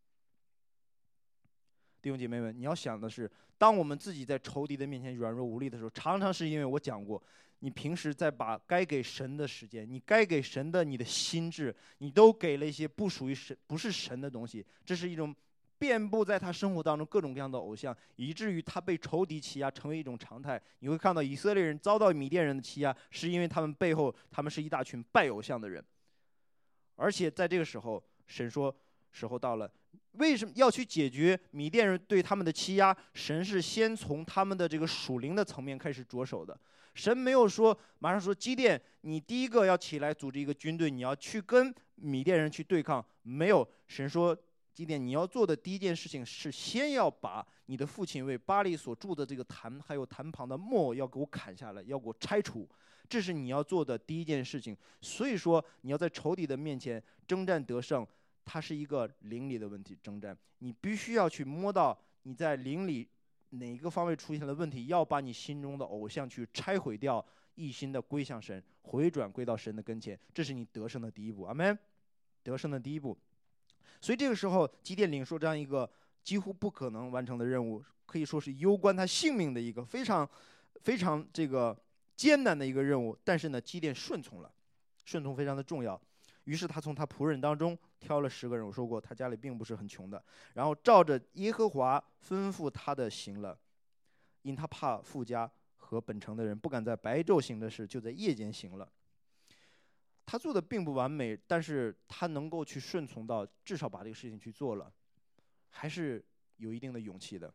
弟兄姐妹们，你要想的是，当我们自己在仇敌的面前软弱无力的时候，常常是因为我讲过，你平时在把该给神的时间，你该给神的你的心智，你都给了一些不属于神、不是神的东西。这是一种遍布在他生活当中各种各样的偶像，以至于他被仇敌欺压成为一种常态。你会看到以色列人遭到米甸人的欺压，是因为他们背后他们是一大群拜偶像的人。而且在这个时候，神说时候到了，为什么要去解决米甸人对他们的欺压？神是先从他们的这个属灵的层面开始着手的。神没有说马上说基甸，你第一个要起来组织一个军队，你要去跟米甸人去对抗。没有，神说基甸，你要做的第一件事情是先要把你的父亲为巴力所筑的这个坛，还有坛旁的木偶要给我砍下来，要给我拆除。这是你要做的第一件事情。所以说你要在仇敌的面前征战得胜，它是一个灵里的问题征战，你必须要去摸到你在灵里哪一个方面出现了问题，要把你心中的偶像去拆毁掉，一心的归向神，回转归到神的跟前，这是你得胜的第一步。阿们，得胜的第一步。所以这个时候基甸领受这样一个几乎不可能完成的任务，可以说是攸关他性命的一个非常非常这个艰难的一个任务。但是呢，基甸顺从了，顺从非常的重要。于是他从他仆人当中挑了10个人，我说过他家里并不是很穷的，然后照着耶和华吩咐他的行了，因他怕富家和本城的人，不敢在白昼行的事，就在夜间行了。他做的并不完美，但是他能够去顺从到至少把这个事情去做了，还是有一定的勇气的。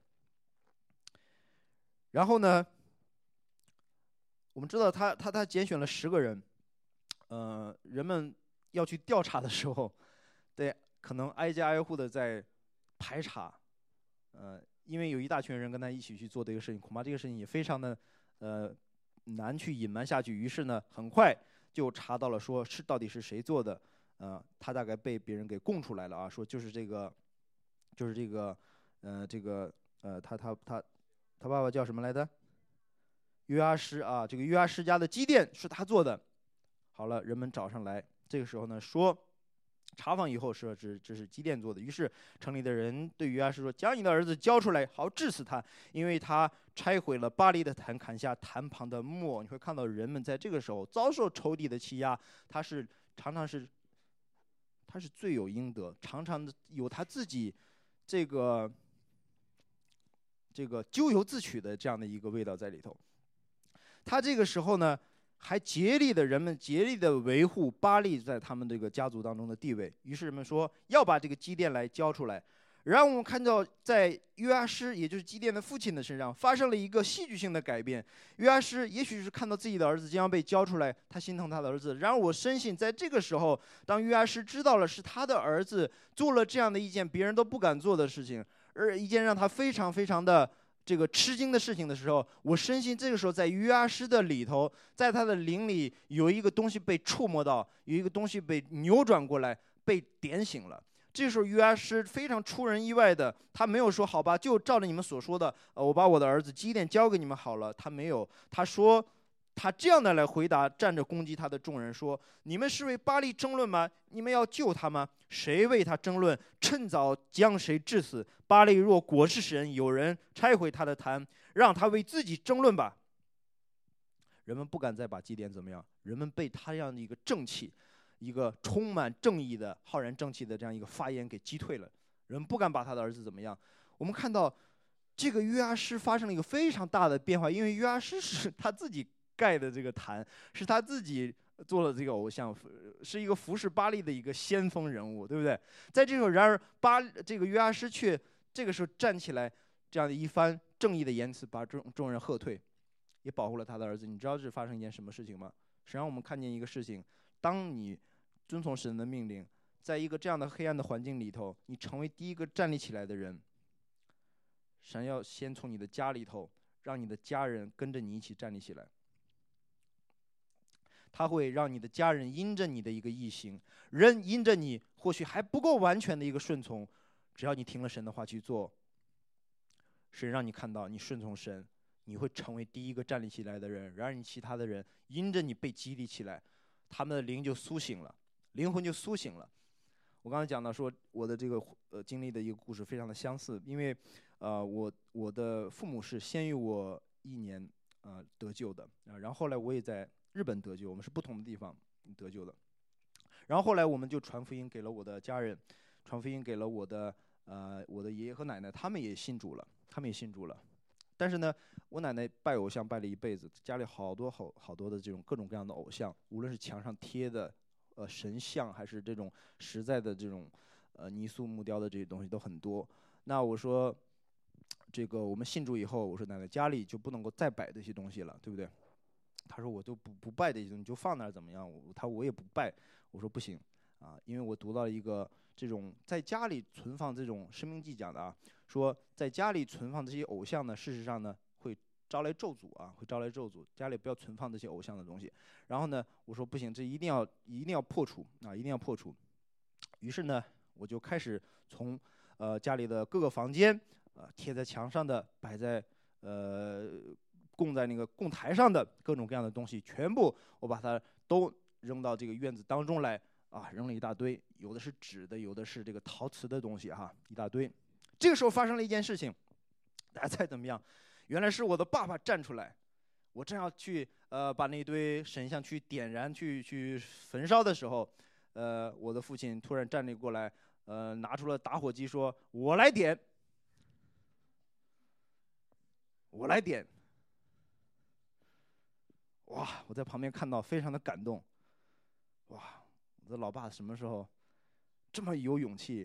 然后呢，我们知道他拣选了10个人，人们要去调查的时候，对，可能挨家挨户的在排查，因为有一大群人跟他一起去做这个事情，恐怕这个事情也非常的难去隐瞒下去。于是呢，很快就查到了，说是到底是谁做的。他大概被别人给供出来了啊，说就是这个，他爸爸叫什么来着？约阿施啊，这个约阿施家的基甸是他做的。好了，人们找上来，这个时候呢说，查访以后说这是基甸做的。于是城里的人对约阿施说：“将你的儿子交出来，好治死他，因为他拆毁了巴黎的坛，砍下坛旁的木偶。”你会看到人们在这个时候遭受仇敌的欺压，他是罪有应得，常常的有他自己这个咎由自取的这样的一个味道在里头。他这个时候呢，还人们竭力的维护巴力在他们这个家族当中的地位。于是人们说要把这个基甸来交出来。然后我们看到，在约阿施，也就是基甸的父亲的身上，发生了一个戏剧性的改变。约阿施也许是看到自己的儿子将要被交出来，他心疼他的儿子。然而我深信，在这个时候，当约阿施知道了是他的儿子做了这样的一件别人都不敢做的事情，而一件让他非常非常的这个吃惊的事情的时候，我深信这个时候在约阿施的里头，在他的灵里有一个东西被触摸到，有一个东西被扭转过来，被点醒了。这时候约阿施非常出人意外的，他没有说好吧，就照着你们所说的，我把我的儿子基甸交给你们好了。他没有，他说他这样的来回答站着攻击他的众人说：“你们是为巴力争论吗？你们要救他吗？谁为他争论，趁早将谁治死。巴力若果是神，有人拆毁他的坛，让他为自己争论吧。”人们不敢再把基甸怎么样，人们被他这样的一个正气，一个充满正义的、浩然正气的这样一个发言给击退了。人不敢把他的儿子怎么样。我们看到这个约阿施发生了一个非常大的变化，因为约阿施是他自己盖的这个坛，是他自己做了这个偶像，是一个服侍巴力的一个先锋人物，对不对？在这时候，然而这个约阿施却这个时候站起来，这样的一番正义的言辞，把众人喝退，也保护了他的儿子。你知道这发生一件什么事情吗？实际上我们看见一个事情，当你遵从神的命令，在一个这样的黑暗的环境里头，你成为第一个站立起来的人，神要先从你的家里头，让你的家人跟着你一起站立起来。他会让你的家人因着你的一个义行，人因着你或许还不够完全的一个顺从，只要你听了神的话去做，神让你看到你顺从神，你会成为第一个站立起来的人。然而你其他的人因着你被激励起来，他们的灵就苏醒了，灵魂就苏醒了。我刚才讲到说我的这个经历的一个故事非常的相似，因为我的父母是先于我1年得救的，然后后来我也在日本得救，我们是不同的地方得救的。然后后来我们就传福音给了我的家人，传福音给了我的爷爷和奶奶，他们也信主了。但是呢，我奶奶拜偶像拜了一辈子，家里好多的这种各种各样的偶像，无论是墙上贴的神像，还是这种实在的这种泥塑木雕的这些东西都很多。那我说这个我们信主以后，我说奶奶家里就不能够再摆这些东西了，对不对？他说我就不拜这些东西，你就放那儿怎么样？我也不拜。我说不行啊，因为我读到一个这种在家里存放这种《申命记》讲的啊，说在家里存放这些偶像呢，事实上呢会招来咒诅啊，家里不要存放这些偶像的东西。然后呢，我说不行，这一定要破除啊，一定要破除。于是呢，我就开始从家里的各个房间贴在墙上的，摆在供在那个供台上的各种各样的东西，全部我把它都扔到这个院子当中来啊，扔了一大堆，有的是纸的，有的是这个陶瓷的东西哈，一大堆。这个时候发生了一件事情，大家猜怎么样？原来是我的爸爸站出来，我正要去把那堆神像去点燃去焚烧的时候，我的父亲突然站立过来，拿出了打火机说：“我来点。”哇！我在旁边看到，非常的感动。哇！我的老爸什么时候这么有勇气？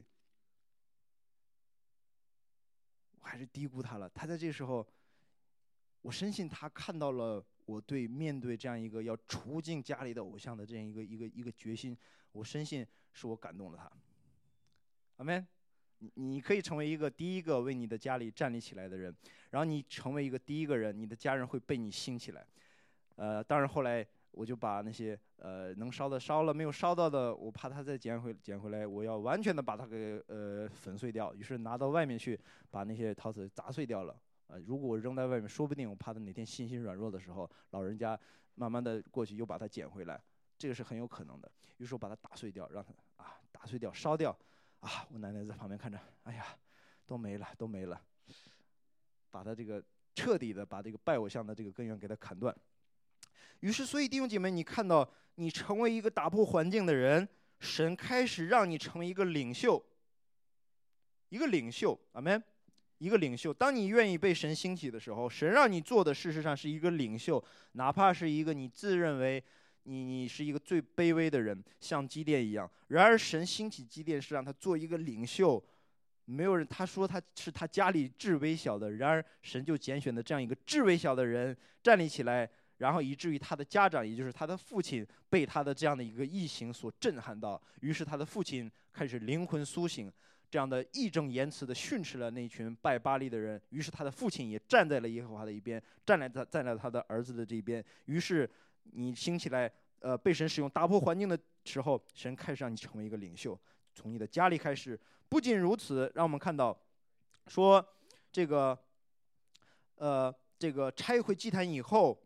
我还是低估他了。他在这时候，我深信他看到了我面对这样一个要除尽家里的偶像的这样一个决心。我深信是我感动了他。阿们。 你可以成为一个第一个为你的家里站立起来的人，然后你成为一个第一个人，你的家人会被你兴起来。当然后来我就把那些能烧的烧了，没有烧到的，我怕它再捡回来，我要完全的把它给粉碎掉。于是拿到外面去，把那些陶瓷砸碎掉了。如果我扔在外面，说不定我怕他哪天信心软弱的时候，老人家慢慢的过去又把它捡回来，这个是很有可能的。于是我把它打碎掉，让它打碎掉，烧掉。我奶奶在旁边看着，哎呀，都没了，都没了，把它这个彻底的把这个拜偶像的这个根源给它砍断。于是，所以弟兄姐妹，你看到你成为一个打破环境的人，神开始让你成为一个领袖，一个领袖，阿们。一个领袖，当你愿意被神兴起的时候，神让你做的事实上是一个领袖，哪怕是一个你自认为你是一个最卑微的人，像基甸一样。然而神兴起基甸是让他做一个领袖，没有人，他说他是他家里至微小的，然而神就拣选的这样一个至微小的人站立起来，然后以至于他的家长，也就是他的父亲，被他的这样的一个异行所震撼到，于是他的父亲开始灵魂苏醒，这样的义正言辞地训斥了那群拜巴力的人。于是他的父亲也站在了耶和华的一边，站在了他的儿子的这一边。于是你兴起来，被神使用打破环境的时候，神开始让你成为一个领袖，从你的家里开始。不仅如此，让我们看到说这个拆毁祭坛以后，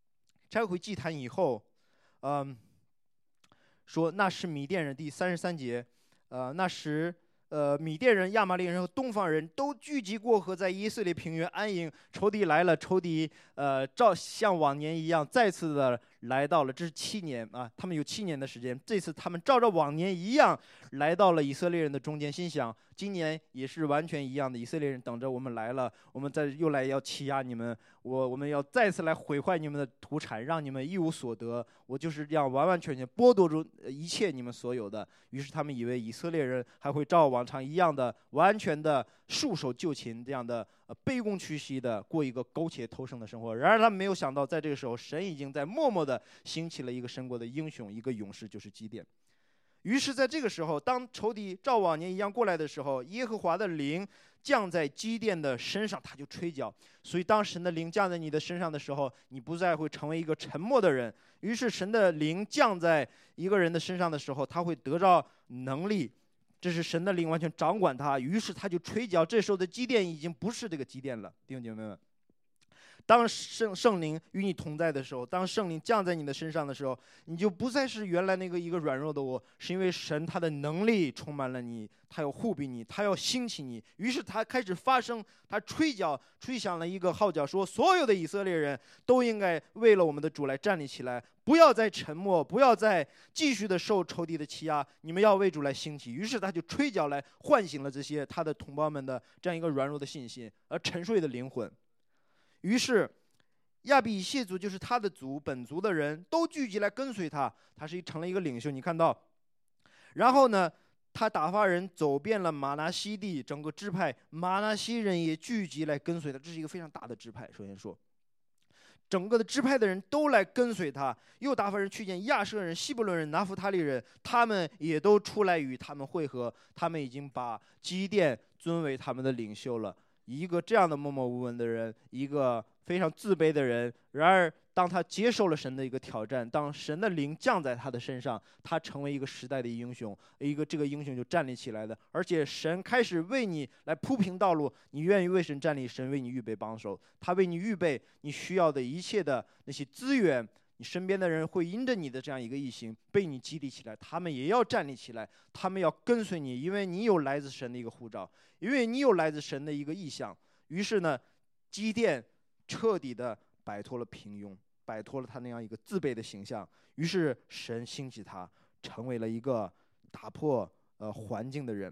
说那是米甸人，第33节，那时米甸人、亚玛力人和东方人都聚集过河，在以色列平原安营。仇敌来了，仇敌照像往年一样再次的来到了，这是7年啊，他们有7年的时间。这次他们照着往年一样来到了以色列人的中间，心想今年也是完全一样的，以色列人等着我们来了，我们又来要欺压你们，我们要再次来毁坏你们的土产，让你们一无所得。我就是这样完完全全剥夺住一切你们所有的。于是他们以为以色列人还会照往常一样的完全的束手就擒，这样的卑躬屈膝的过一个苟且偷生的生活。然而他们没有想到，在这个时候神已经在默默的兴起了一个神国的英雄，一个勇士，就是基甸。于是在这个时候，当仇敌照往年一样过来的时候，耶和华的灵降在基甸的身上，他就吹角。所以当神的灵降在你的身上的时候，你不再会成为一个沉默的人。于是神的灵降在一个人的身上的时候，他会得到能力，这是神的灵完全掌管他。于是他就吹角。这时候的基甸已经不是这个基甸了，弟兄姐妹们。当圣灵与你同在的时候，当圣灵降在你的身上的时候，你就不再是原来那个一个软弱的我，是因为神他的能力充满了你，他要护庇你，他要兴起你。于是他开始发声，他吹角，吹响了一个号角，说所有的以色列人都应该为了我们的主来站立起来，不要再沉默，不要再继续的受仇敌的欺压，你们要为主来兴起。于是他就吹角来唤醒了这些他的同胞们的这样一个软弱的信心而沉睡的灵魂。于是亚比以谢族，就是他的族本族的人都聚集来跟随他，他成了一个领袖。你看到，然后呢，他打发人走遍了玛拿西地整个支派，玛拿西人也聚集来跟随他，这是一个非常大的支派。首先说，整个的支派的人都来跟随他，又打发人去见亚舍人、希伯伦人、拿弗他利人，他们也都出来与他们会合。他们已经把基甸尊为他们的领袖了。一个这样的默默无闻的人，一个非常自卑的人，然而当他接受了神的一个挑战，当神的灵降在他的身上，他成为一个时代的英雄，这个英雄就站立起来的。而且神开始为你来铺平道路，你愿意为神站立，神为你预备帮手，他为你预备你需要的一切的那些资源。你身边的人会因着你的这样一个异行被你激励起来，他们也要站立起来，他们要跟随你，因为你有来自神的一个呼召，因为你有来自神的一个意向。于是呢，基甸彻底的摆脱了平庸，摆脱了他那样一个自卑的形象。于是神兴起他，成为了一个打破环境的人。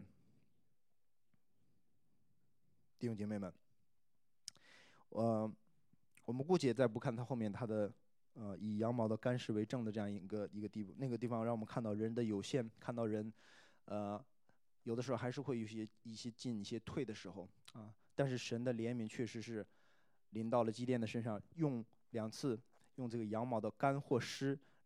弟兄姐妹们，我们姑且再不看他后面他的以羊毛的干湿为证的这样一个地步，那个地方让我们看到人的有限，看到人有的时候还是会有一些进一些退的时候啊。但是神的怜悯确实是临到了基甸的身上，用2次用这个羊毛的干或湿来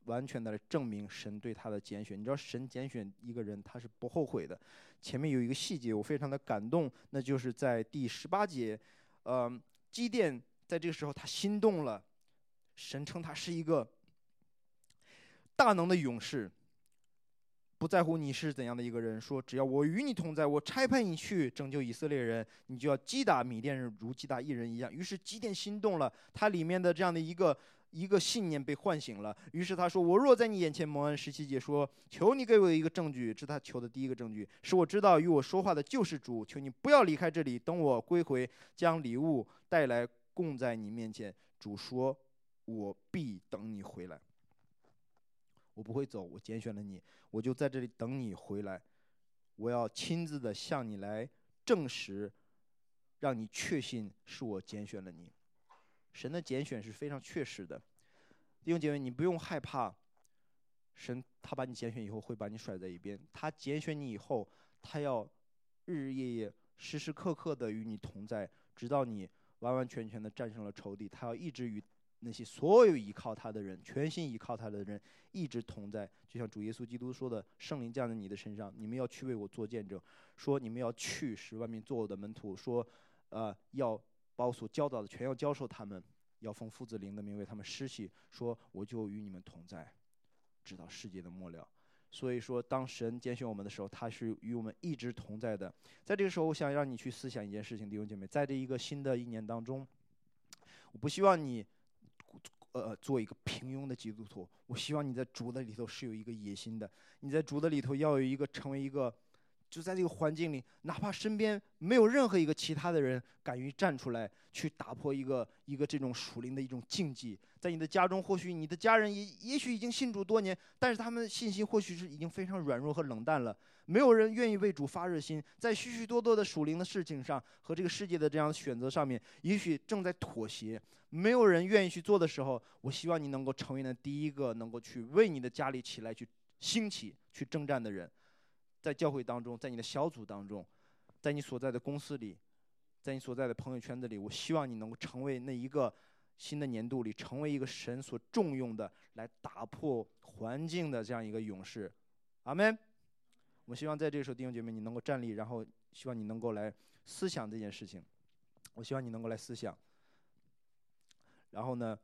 完全的来证明神对他的拣选。你知道神拣选一个人他是不后悔的。前面有一个细节我非常的感动，那就是在第18节，基甸在这个时候他心动了，神称他是一个大能的勇士，不在乎你是怎样的一个人，说只要我与你同在，我差派你去拯救以色列人，你就要击打米甸人如击打一人一样。于是基甸心动了，他里面的这样的一个信念被唤醒了。于是他说，我若在你眼前蒙恩，17节说，求你给我一个证据。这是他求的第一个证据，使我知道与我说话的就是主，求你不要离开这里，等我归回，将礼物带来供在你面前。主说，我必等你回来，我不会走，我拣选了你，我就在这里等你回来，我要亲自的向你来证实，让你确信是我拣选了你。神的拣选是非常确实的，弟兄姐妹，你不用害怕，神他把你拣选以后会把你甩在一边，他拣选你以后，他要日日夜夜时时刻刻的与你同在，直到你完完全全的战胜了仇敌。他要一直与那些所有依靠他的人，全心依靠他的人一直同在。就像主耶稣基督说的，圣灵降在你的身上，你们要去为我做见证，说你们要去使万民做我的门徒，说要把我所教导的全要教授他们，要奉父子灵的名为他们施洗，说我就与你们同在，直到世界的末了。所以说当神拣选我们的时候，他是与我们一直同在的。在这个时候我想让你去思想一件事情，弟兄姐妹，在这一个新的一年当中，我不希望你做一个平庸的基督徒，我希望你在主的里头是有一个野心的，你在主的里头要有一个成为一个，就在这个环境里，哪怕身边没有任何一个其他的人敢于站出来去打破一个这种属灵的一种禁忌。在你的家中，或许你的家人也许已经信主多年，但是他们的信心或许是已经非常软弱和冷淡了，没有人愿意为主发热心，在许许多多的属灵的事情上和这个世界的这样的选择上面，也许正在妥协，没有人愿意去做的时候，我希望你能够成为那第一个能够去为你的家里起来去兴起去征战的人。在教会当中，在你的小组当中，在你所在的公司里，在你所在的朋友圈子里，我希望你能够成为那一个新的年度里，成为一个神所重用的来打破环境的这样一个勇士。阿们。我希望在这个时候，弟兄姐妹，你能够站立，然后希望你能够来思想这件事情。我希望你能够来思想，然后呢，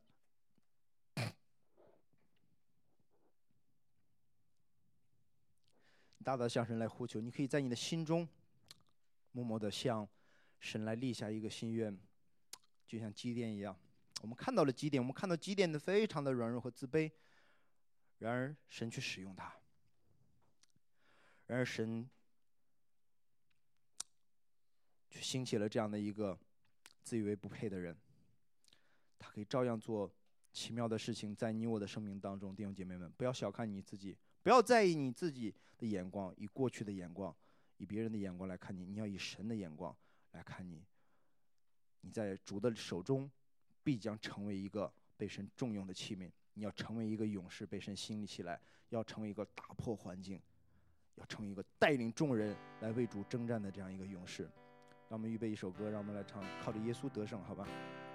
大大向神来呼求。你可以在你的心中默默地向神来立下一个心愿，就像基甸一样。我们看到了基甸，我们看到基甸的非常的软弱和自卑，然而神去使用他，然而神却兴起了这样的一个自以为不配的人，他可以照样做奇妙的事情在你我的生命当中。弟兄姐妹们，不要小看你自己，不要在意你自己的眼光，以过去的眼光，以别人的眼光来看你，你要以神的眼光来看你。你在主的手中必将成为一个被神重用的器皿，你要成为一个勇士，被神兴立起来，要成为一个打破环境，要成为一个带领众人来为主征战的这样一个勇士。让我们预备一首歌，让我们来唱靠着耶稣得胜，好吧。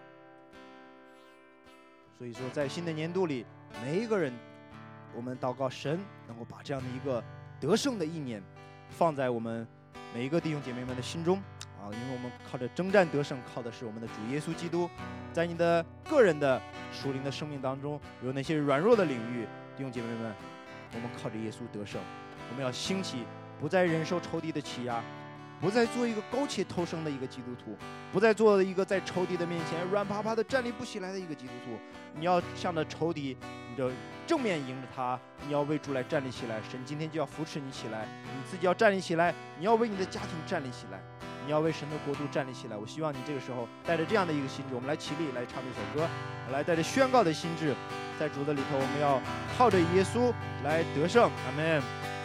所以说在新的年度里，每一个人我们祷告神能够把这样的一个得胜的意念放在我们每一个弟兄姐妹们的心中啊，因为我们靠着征战得胜，靠的是我们的主耶稣基督。在你的个人的属灵的生命当中，有那些软弱的领域，弟兄姐妹们，我们靠着耶稣得胜。我们要兴起，不再忍受仇敌的欺压，不再做一个苟且偷生的一个基督徒，不再做一个在仇敌的面前软趴趴的站立不起来的一个基督徒。你要向着仇敌，你就正面迎着他，你要为主来站立起来。神今天就要扶持你起来，你自己要站立起来，你要为你的家庭站立起来，你要为神的国度站立起来。我希望你这个时候带着这样的一个心智，我们来起立来唱这首歌，来带着宣告的心智，在主的里头，我们要靠着耶稣来得胜。阿们。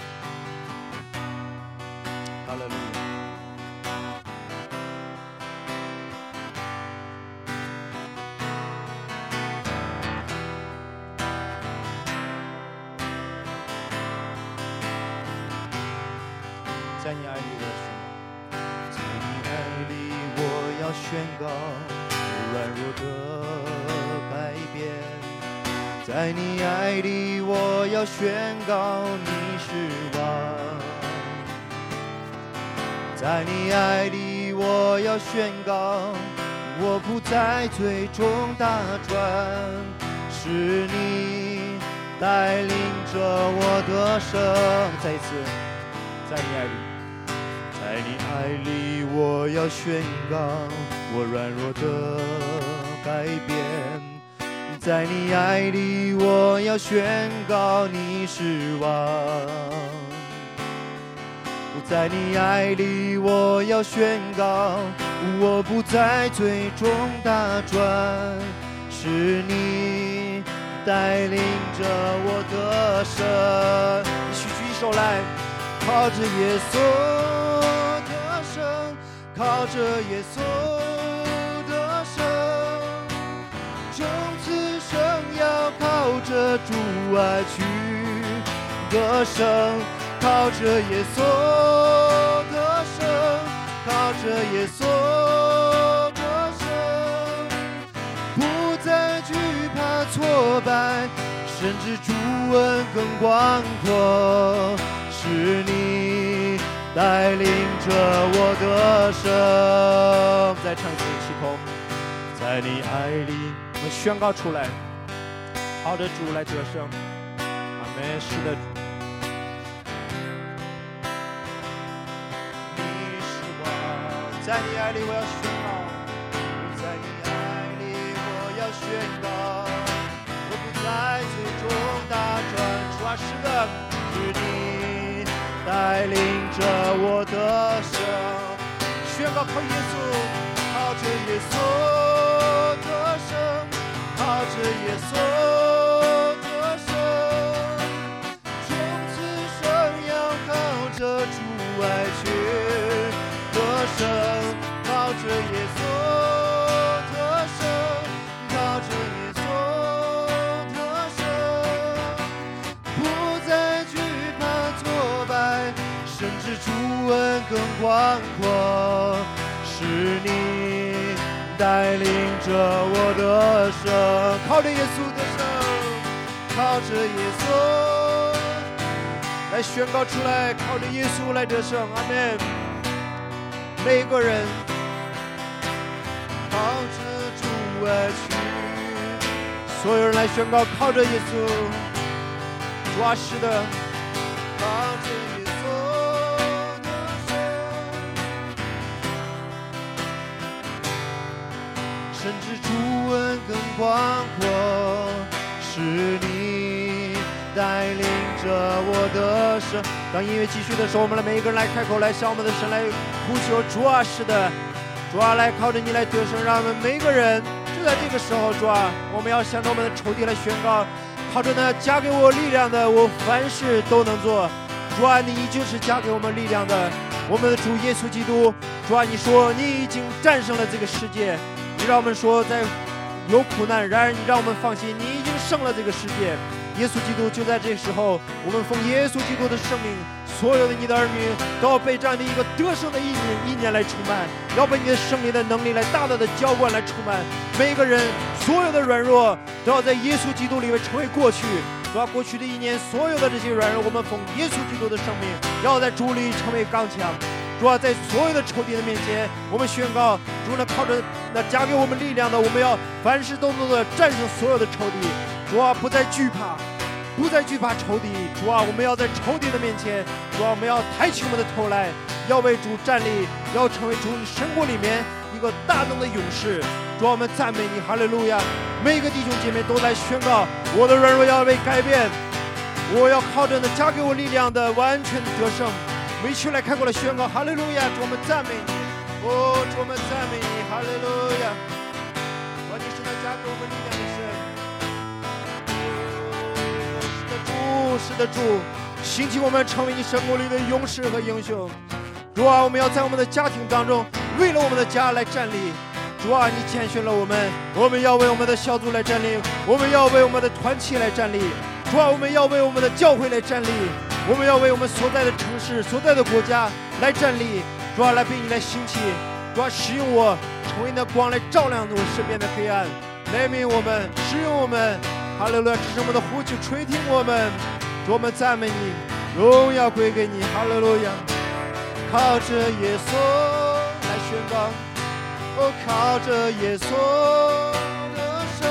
哈利路亚。在你爱里我要宣告，在你爱里我要宣告软弱的改变， 在你爱里我要宣告你是王，在你爱里我要宣告我不再最终打转，是你带领着我的生。再一次，在你爱里，在你爱里我要宣告我软弱的改变，在你爱里我要宣告你是王，在你爱里我要宣告我不再最终打转，是你带领着我的生。一起举手来，靠着耶稣的生，靠着耶稣的生，从此生要靠着主爱去得胜，靠着耶稣的生，靠着耶稣的生，不再惧怕挫败，甚至主恩更广阔，是你带领着我的生。再唱一次，起头，在你爱里，我们宣告出来，靠着主来得胜。阿们。是的，你是王，在你爱里我要宣告，在你爱里我要宣告，我不再最终打转。主啊，是的，是你带领着我的生。宣告靠耶稣，靠着耶稣的生，靠着耶稣的生，从此生要靠着主爱去得胜，靠着耶稣的生，靠着耶稣的生，不再惧怕挫败，甚至主恩更广阔，是你带领着我的生。靠着耶稣的生，靠着耶稣来宣告出来，靠着耶稣来得胜。阿们。每个人靠着主爱去，所有人来宣告，靠着耶稣。主啊，是的，靠着耶稣的生，甚至主恩更广阔，是你带领着我的生。当音乐继续的时候，我们来每一个人来开口，来向我们的神来呼求。主啊，是的，主啊，来靠着你来得胜，让我们每一个人就在这个时候，主啊，我们要向着我们的仇敌来宣告，靠着呢加给我力量的，我凡事都能做。主啊，你就是加给我们力量的，我们的主耶稣基督。主啊，你说你已经战胜了这个世界，你让我们说在有苦难，然而你让我们放心，你已经胜了这个世界。耶稣基督就在这时候，我们奉耶稣基督的生命，所有的你的儿女都要被这样的一个得胜的意念来充满，要被你的圣灵的能力来大大的浇灌来充满。每一个人所有的软弱都要在耶稣基督里面成为过去。主啊，过去的一年所有的这些软弱，我们奉耶稣基督的生命，要在主里成为刚强。主啊，在所有的仇敌的面前，我们宣告，主呢靠着那加给我们力量的，我们要凡事都能的战胜所有的仇敌。主啊，不再惧怕，不再惧怕仇敌。主啊，我们要在仇敌的面前，主啊，我们要抬起我们的头来，要为主站立，要成为主你神国里面一个大能的勇士。主啊，我们赞美你，哈利路亚！每一个弟兄姐妹都来宣告，我的软弱要被改变，我要靠着那加给我力量的完全的得胜。我们一起来开口来宣告，哈利路亚！主，我们赞美你，哦，主，我们赞美你，哈利路亚！主，你是那加给我们力量的神。是的，主，兴起我们成为你神国里的勇士和英雄。主啊，我们要在我们的家庭当中，为了我们的家来站立。主啊，你拣选了我们，我们要为我们的小组来站立，我们要为我们的团契来站立。主啊，我们要为我们的教会来站立，我们要为我们所在的城市、所在的国家来站立。主啊，来被你来兴起。主啊，使用我，成为那光来照亮我身边的黑暗，来明我们，使用我们。 哈利路亚！只是我们的呼求垂听我们，主我们赞美你，荣耀归给你，哈利路亚！靠着耶稣来宣告，哦，靠着耶稣的生，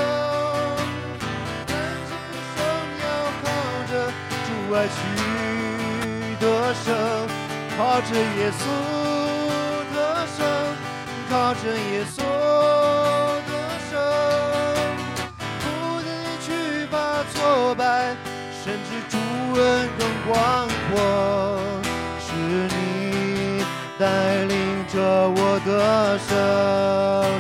人生要靠着主爱去得胜，靠着耶稣的生，靠着耶稣的生，不能去把挫败，甚至主恩更广阔，是你带领着我的生，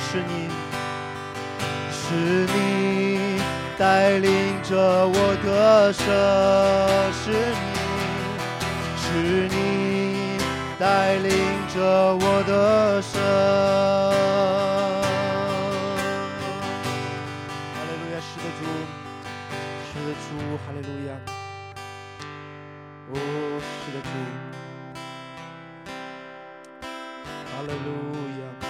是你带领着我的生，是你带领着我的生。哈利路亚，是的主，是的主，哈利路亚。哦，是的主，哈利路亚，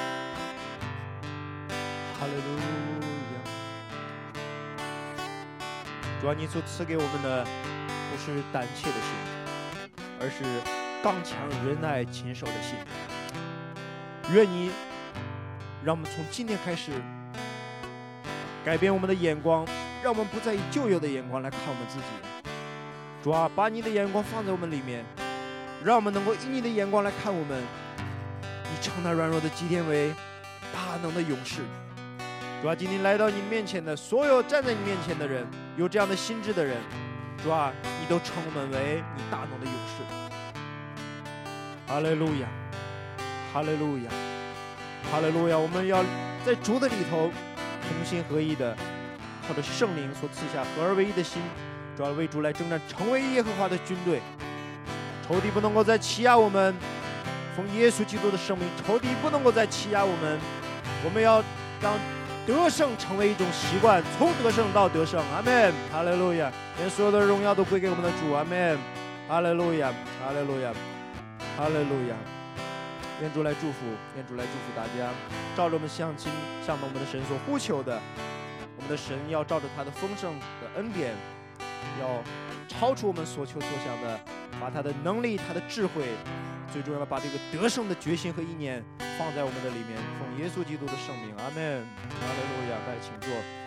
哈利路亚。主啊，你所赐给我们的不是胆怯的心，而是刚强仁爱谨守的心。愿你让我们从今天开始改变我们的眼光，让我们不再以旧有的眼光来看我们自己。主啊，把你的眼光放在我们里面，让我们能够以你的眼光来看我们，以承担软弱的基甸为大能的勇士。主啊，今天来到你面前的所有站在你面前的人，有这样的心智的人，主啊，你都称我们为你大能的勇士。哈利路亚，哈利路亚，哈利路亚！我们要在主的里头同心合一的，靠着圣灵所赐下合而为一的心，主要为主来征战，成为耶和华的军队。仇敌不能够再欺压我们，奉耶稣基督的圣名，仇敌不能够再欺压我们。我们要让得胜成为一种习惯，从得胜到得胜。阿们，哈利路亚！愿所有的荣耀都归给我们的主。阿们，哈利路亚，哈利路亚，哈利路亚！愿主来祝福，愿主来祝福大家，照着我们向我们的神所呼求的，我们的神要照着他的丰盛的恩典，要超出我们所求所想的，把他的能力、他的智慧，最重要的把这个得胜的决心和意念放在我们的里面，奉耶稣基督的圣名。阿们，哈利路亚！大家请坐。